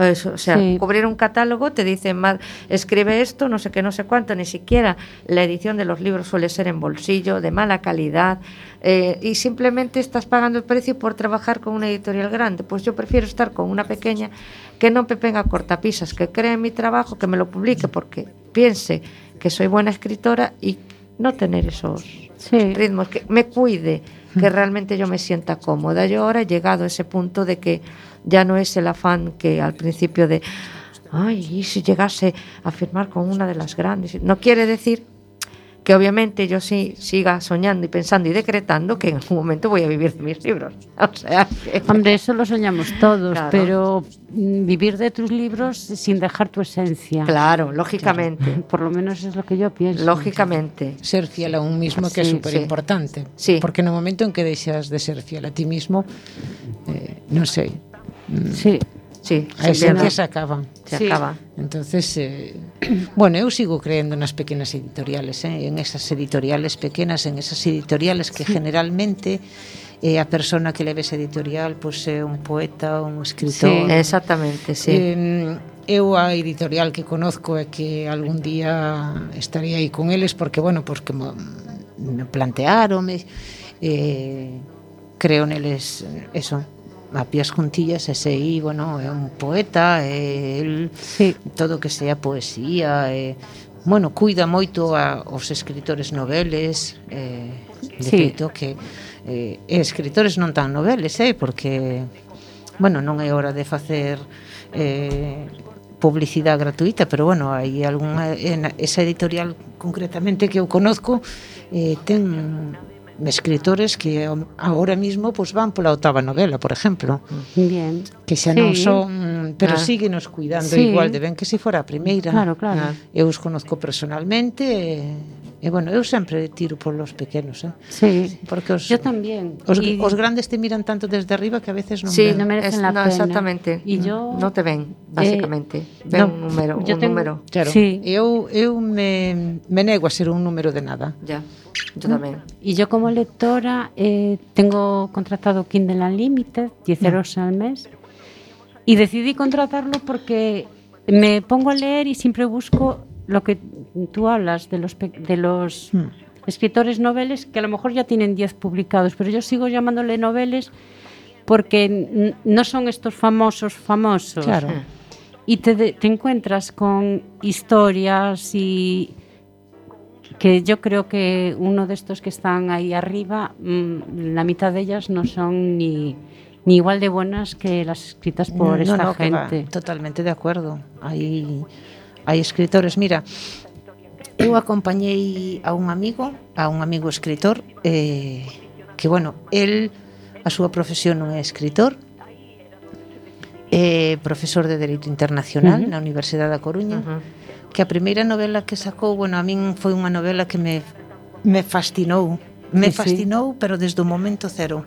[SPEAKER 1] un catálogo, te dicen, escribe esto, no sé qué, no sé cuánto, ni siquiera la edición de los libros suele ser en bolsillo, de mala calidad, y simplemente estás pagando el precio por trabajar con una editorial grande. Pues yo prefiero estar con una pequeña que no me venga cortapisas, que cree en mi trabajo, que me lo publique porque piense que soy buena escritora, y no tener esos ritmos, que me cuide, que realmente yo me sienta cómoda. Yo ahora he llegado a ese punto de que ya no es el afán que al principio de, ay, ¿y si llegase a firmar con una de las grandes? No quiere decir que obviamente yo sí siga soñando y pensando y decretando que en algún momento voy a vivir de mis libros. O sea que...
[SPEAKER 2] Hombre, eso lo soñamos todos,
[SPEAKER 1] Claro.
[SPEAKER 2] pero vivir de tus libros sin dejar tu esencia.
[SPEAKER 1] Claro, lógicamente.
[SPEAKER 2] Por lo menos es lo que yo pienso.
[SPEAKER 1] Lógicamente.
[SPEAKER 3] Ser fiel a un mismo, que é
[SPEAKER 1] Sí,
[SPEAKER 3] super importante.
[SPEAKER 1] Sí.
[SPEAKER 3] Porque no momento en que deixas de ser fiel a ti mismo, non sei,
[SPEAKER 2] Sí.
[SPEAKER 1] Sí,
[SPEAKER 3] a
[SPEAKER 1] sí,
[SPEAKER 3] esencia
[SPEAKER 1] verdad.
[SPEAKER 3] se acaban.
[SPEAKER 1] Se
[SPEAKER 2] Sí.
[SPEAKER 1] acaba.
[SPEAKER 3] Entonces, bueno, eu sigo creendo nas pequenas editoriales, en esas editoriales pequenas, en esas editoriales que generalmente a persona que leve esa editorial pois é un poeta, un escritor.
[SPEAKER 1] Exactamente, sí.
[SPEAKER 3] Eu a editorial que conozco é que algún día estaré aí con eles porque, bueno, porque me plantearonme, creo neles, eso, a Pías Juntillas, ese aí, bueno, é un poeta, el
[SPEAKER 2] Sí.
[SPEAKER 3] todo que sea poesía, bueno, cuida moito aos escritores noveles, de
[SPEAKER 2] Sí.
[SPEAKER 3] feito que escritores non tan noveles, porque, bueno, non é hora de facer publicidade gratuita, pero bueno, hai algunha, esa editorial concretamente que eu conozco, ten escritores que agora mismo pues van pola 8ª novela, por exemplo,
[SPEAKER 2] Bien.
[SPEAKER 3] que xa non
[SPEAKER 2] Sí.
[SPEAKER 3] son, pero
[SPEAKER 1] Ah.
[SPEAKER 3] síguenos cuidando
[SPEAKER 2] Sí.
[SPEAKER 3] igual de ben que se fora a primeira.
[SPEAKER 2] Claro, claro.
[SPEAKER 3] Eu os conozco personalmente e bueno, eu sempre tiro polos pequenos,
[SPEAKER 2] Sí.
[SPEAKER 3] porque
[SPEAKER 2] Yo también.
[SPEAKER 3] os
[SPEAKER 2] Y-
[SPEAKER 3] grandes te miran tanto desde arriba que a veces non
[SPEAKER 1] Sí,
[SPEAKER 3] ven.
[SPEAKER 2] no merecen la pena.
[SPEAKER 1] Exactamente.
[SPEAKER 2] Y yo-
[SPEAKER 1] no te ven, básicamente. Ven
[SPEAKER 2] no,
[SPEAKER 1] un número,
[SPEAKER 2] yo
[SPEAKER 1] un
[SPEAKER 2] tengo-
[SPEAKER 1] número.
[SPEAKER 3] Claro.
[SPEAKER 2] Sí.
[SPEAKER 3] Eu me nego a ser un número de nada.
[SPEAKER 1] Ya. Yo también.
[SPEAKER 2] Y yo como lectora tengo contratado Kindle Unlimited, 10 euros al mes, y decidí contratarlo porque me pongo a leer y siempre busco lo que tú hablas de los escritores noveles que a lo mejor ya tienen 10 publicados, pero yo sigo llamándole noveles porque no son estos famosos.
[SPEAKER 3] Claro.
[SPEAKER 2] Y te encuentras con historias y que yo creo que uno de estos que están ahí arriba, la mitad de ellas no son ni igual de buenas que las escritas por esta
[SPEAKER 3] que va,
[SPEAKER 2] gente.
[SPEAKER 3] totalmente de acuerdo. Hai escritores, mira, eu acompañei a un amigo escritor, que bueno, a súa profesión non é escritor, é profesor de Dereito Internacional na Universidade da Coruña, que a primeira novela que sacou, bueno, a min foi unha novela que me fascinou, pero desde o momento cero,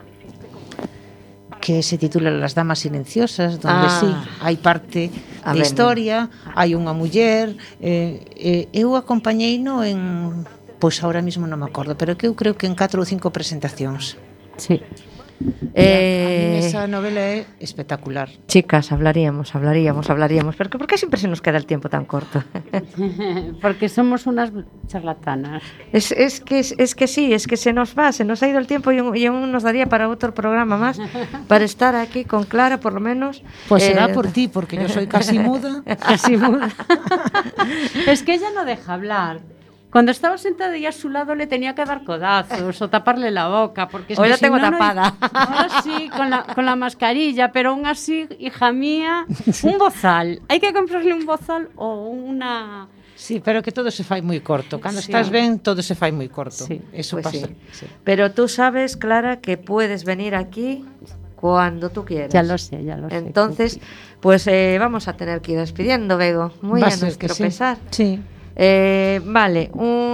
[SPEAKER 3] que se titula Las damas silenciosas, donde sí, hai parte
[SPEAKER 1] A
[SPEAKER 3] de
[SPEAKER 1] ver.
[SPEAKER 3] historia, hai unha muller, eu acompañeino en, pois agora mesmo non me acordo, pero que eu creo que en 4 ou 5 presentacións.
[SPEAKER 2] Sí.
[SPEAKER 3] A min esa novela é espectacular.
[SPEAKER 1] Chicas, hablaríamos, pero ¿por qué siempre se nos queda el tiempo tan corto?
[SPEAKER 2] Porque somos unas charlatanas.
[SPEAKER 1] Es que sí, es que se nos ha ido el tiempo y aún nos daría para otro programa más, para estar aquí con Clara, por lo menos.
[SPEAKER 3] Pues será por ti, porque yo soy casi muda.
[SPEAKER 2] Casi muda. Es que ella no deja hablar. Cuando estaba sentada y a su lado le tenía que dar codazos o taparle la boca, porque es
[SPEAKER 1] Hoy
[SPEAKER 2] que
[SPEAKER 1] la
[SPEAKER 2] si
[SPEAKER 1] tengo
[SPEAKER 2] no,
[SPEAKER 1] tapada.
[SPEAKER 2] Ahora sí, con la mascarilla, pero aún así, hija mía, un bozal. Hay que comprarle un bozal o una...
[SPEAKER 3] Sí, pero que todo se fai moi corto. Cando
[SPEAKER 2] Sí.
[SPEAKER 3] estás ben, todo se fai moi corto.
[SPEAKER 2] Sí,
[SPEAKER 3] Eso
[SPEAKER 1] Pues
[SPEAKER 3] pasa.
[SPEAKER 1] sí.
[SPEAKER 3] Sí.
[SPEAKER 1] Pero tú sabes, Clara, que puedes venir aquí cuando tú quieras.
[SPEAKER 2] Ya lo sé, ya lo sé.
[SPEAKER 1] Entonces, pues vamos a tener que ir despidiendo, Bego. Muy
[SPEAKER 3] Va
[SPEAKER 1] a
[SPEAKER 3] ser que
[SPEAKER 1] nuestro
[SPEAKER 3] sí.
[SPEAKER 1] pesar.
[SPEAKER 3] Sí.
[SPEAKER 1] Vale,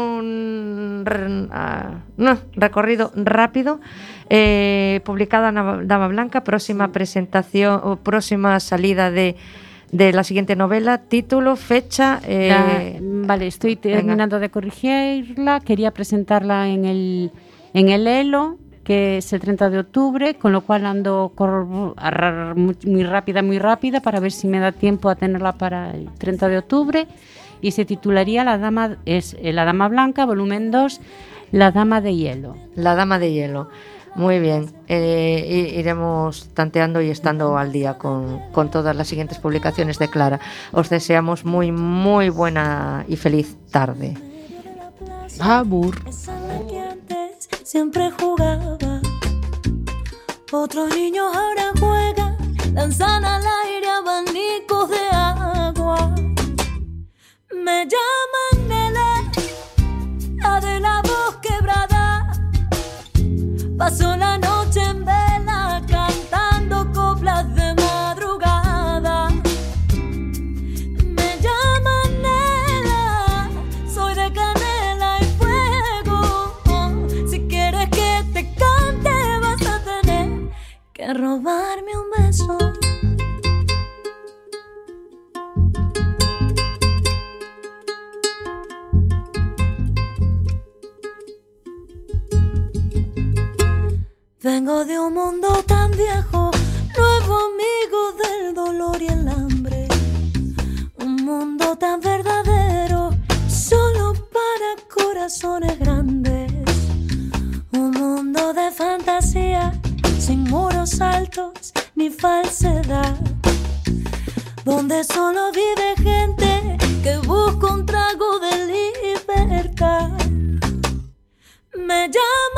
[SPEAKER 1] recorrido rápido. Publicada en Dama Blanca, próxima presentación o próxima salida de la siguiente novela, título, fecha.
[SPEAKER 2] Vale, estoy terminando de corregirla. Quería presentarla en el ELO, que es el 30 de octubre, con lo cual ando muy rápida para ver si me da tiempo a tenerla para el 30 de octubre. Y se titularía La Dama Blanca, volumen 2, La Dama de Hielo.
[SPEAKER 1] La Dama de Hielo. Muy bien. Iremos tanteando y estando al día con todas las siguientes publicaciones de Clara. Os deseamos muy, muy buena y feliz tarde.
[SPEAKER 3] Abur.
[SPEAKER 8] Esa la que antes siempre jugaba. Otros niños ahora juegan, lanzan al aire abanicos de agua. Me llaman Nele, Vengo de un mundo tan viejo, nuevo amigo del dolor y el hambre. Un mundo tan verdadero, solo para corazones grandes. Un mundo de fantasía, sin muros altos ni falsedad. Donde solo vive gente que busca un trago de libertad. Me llamo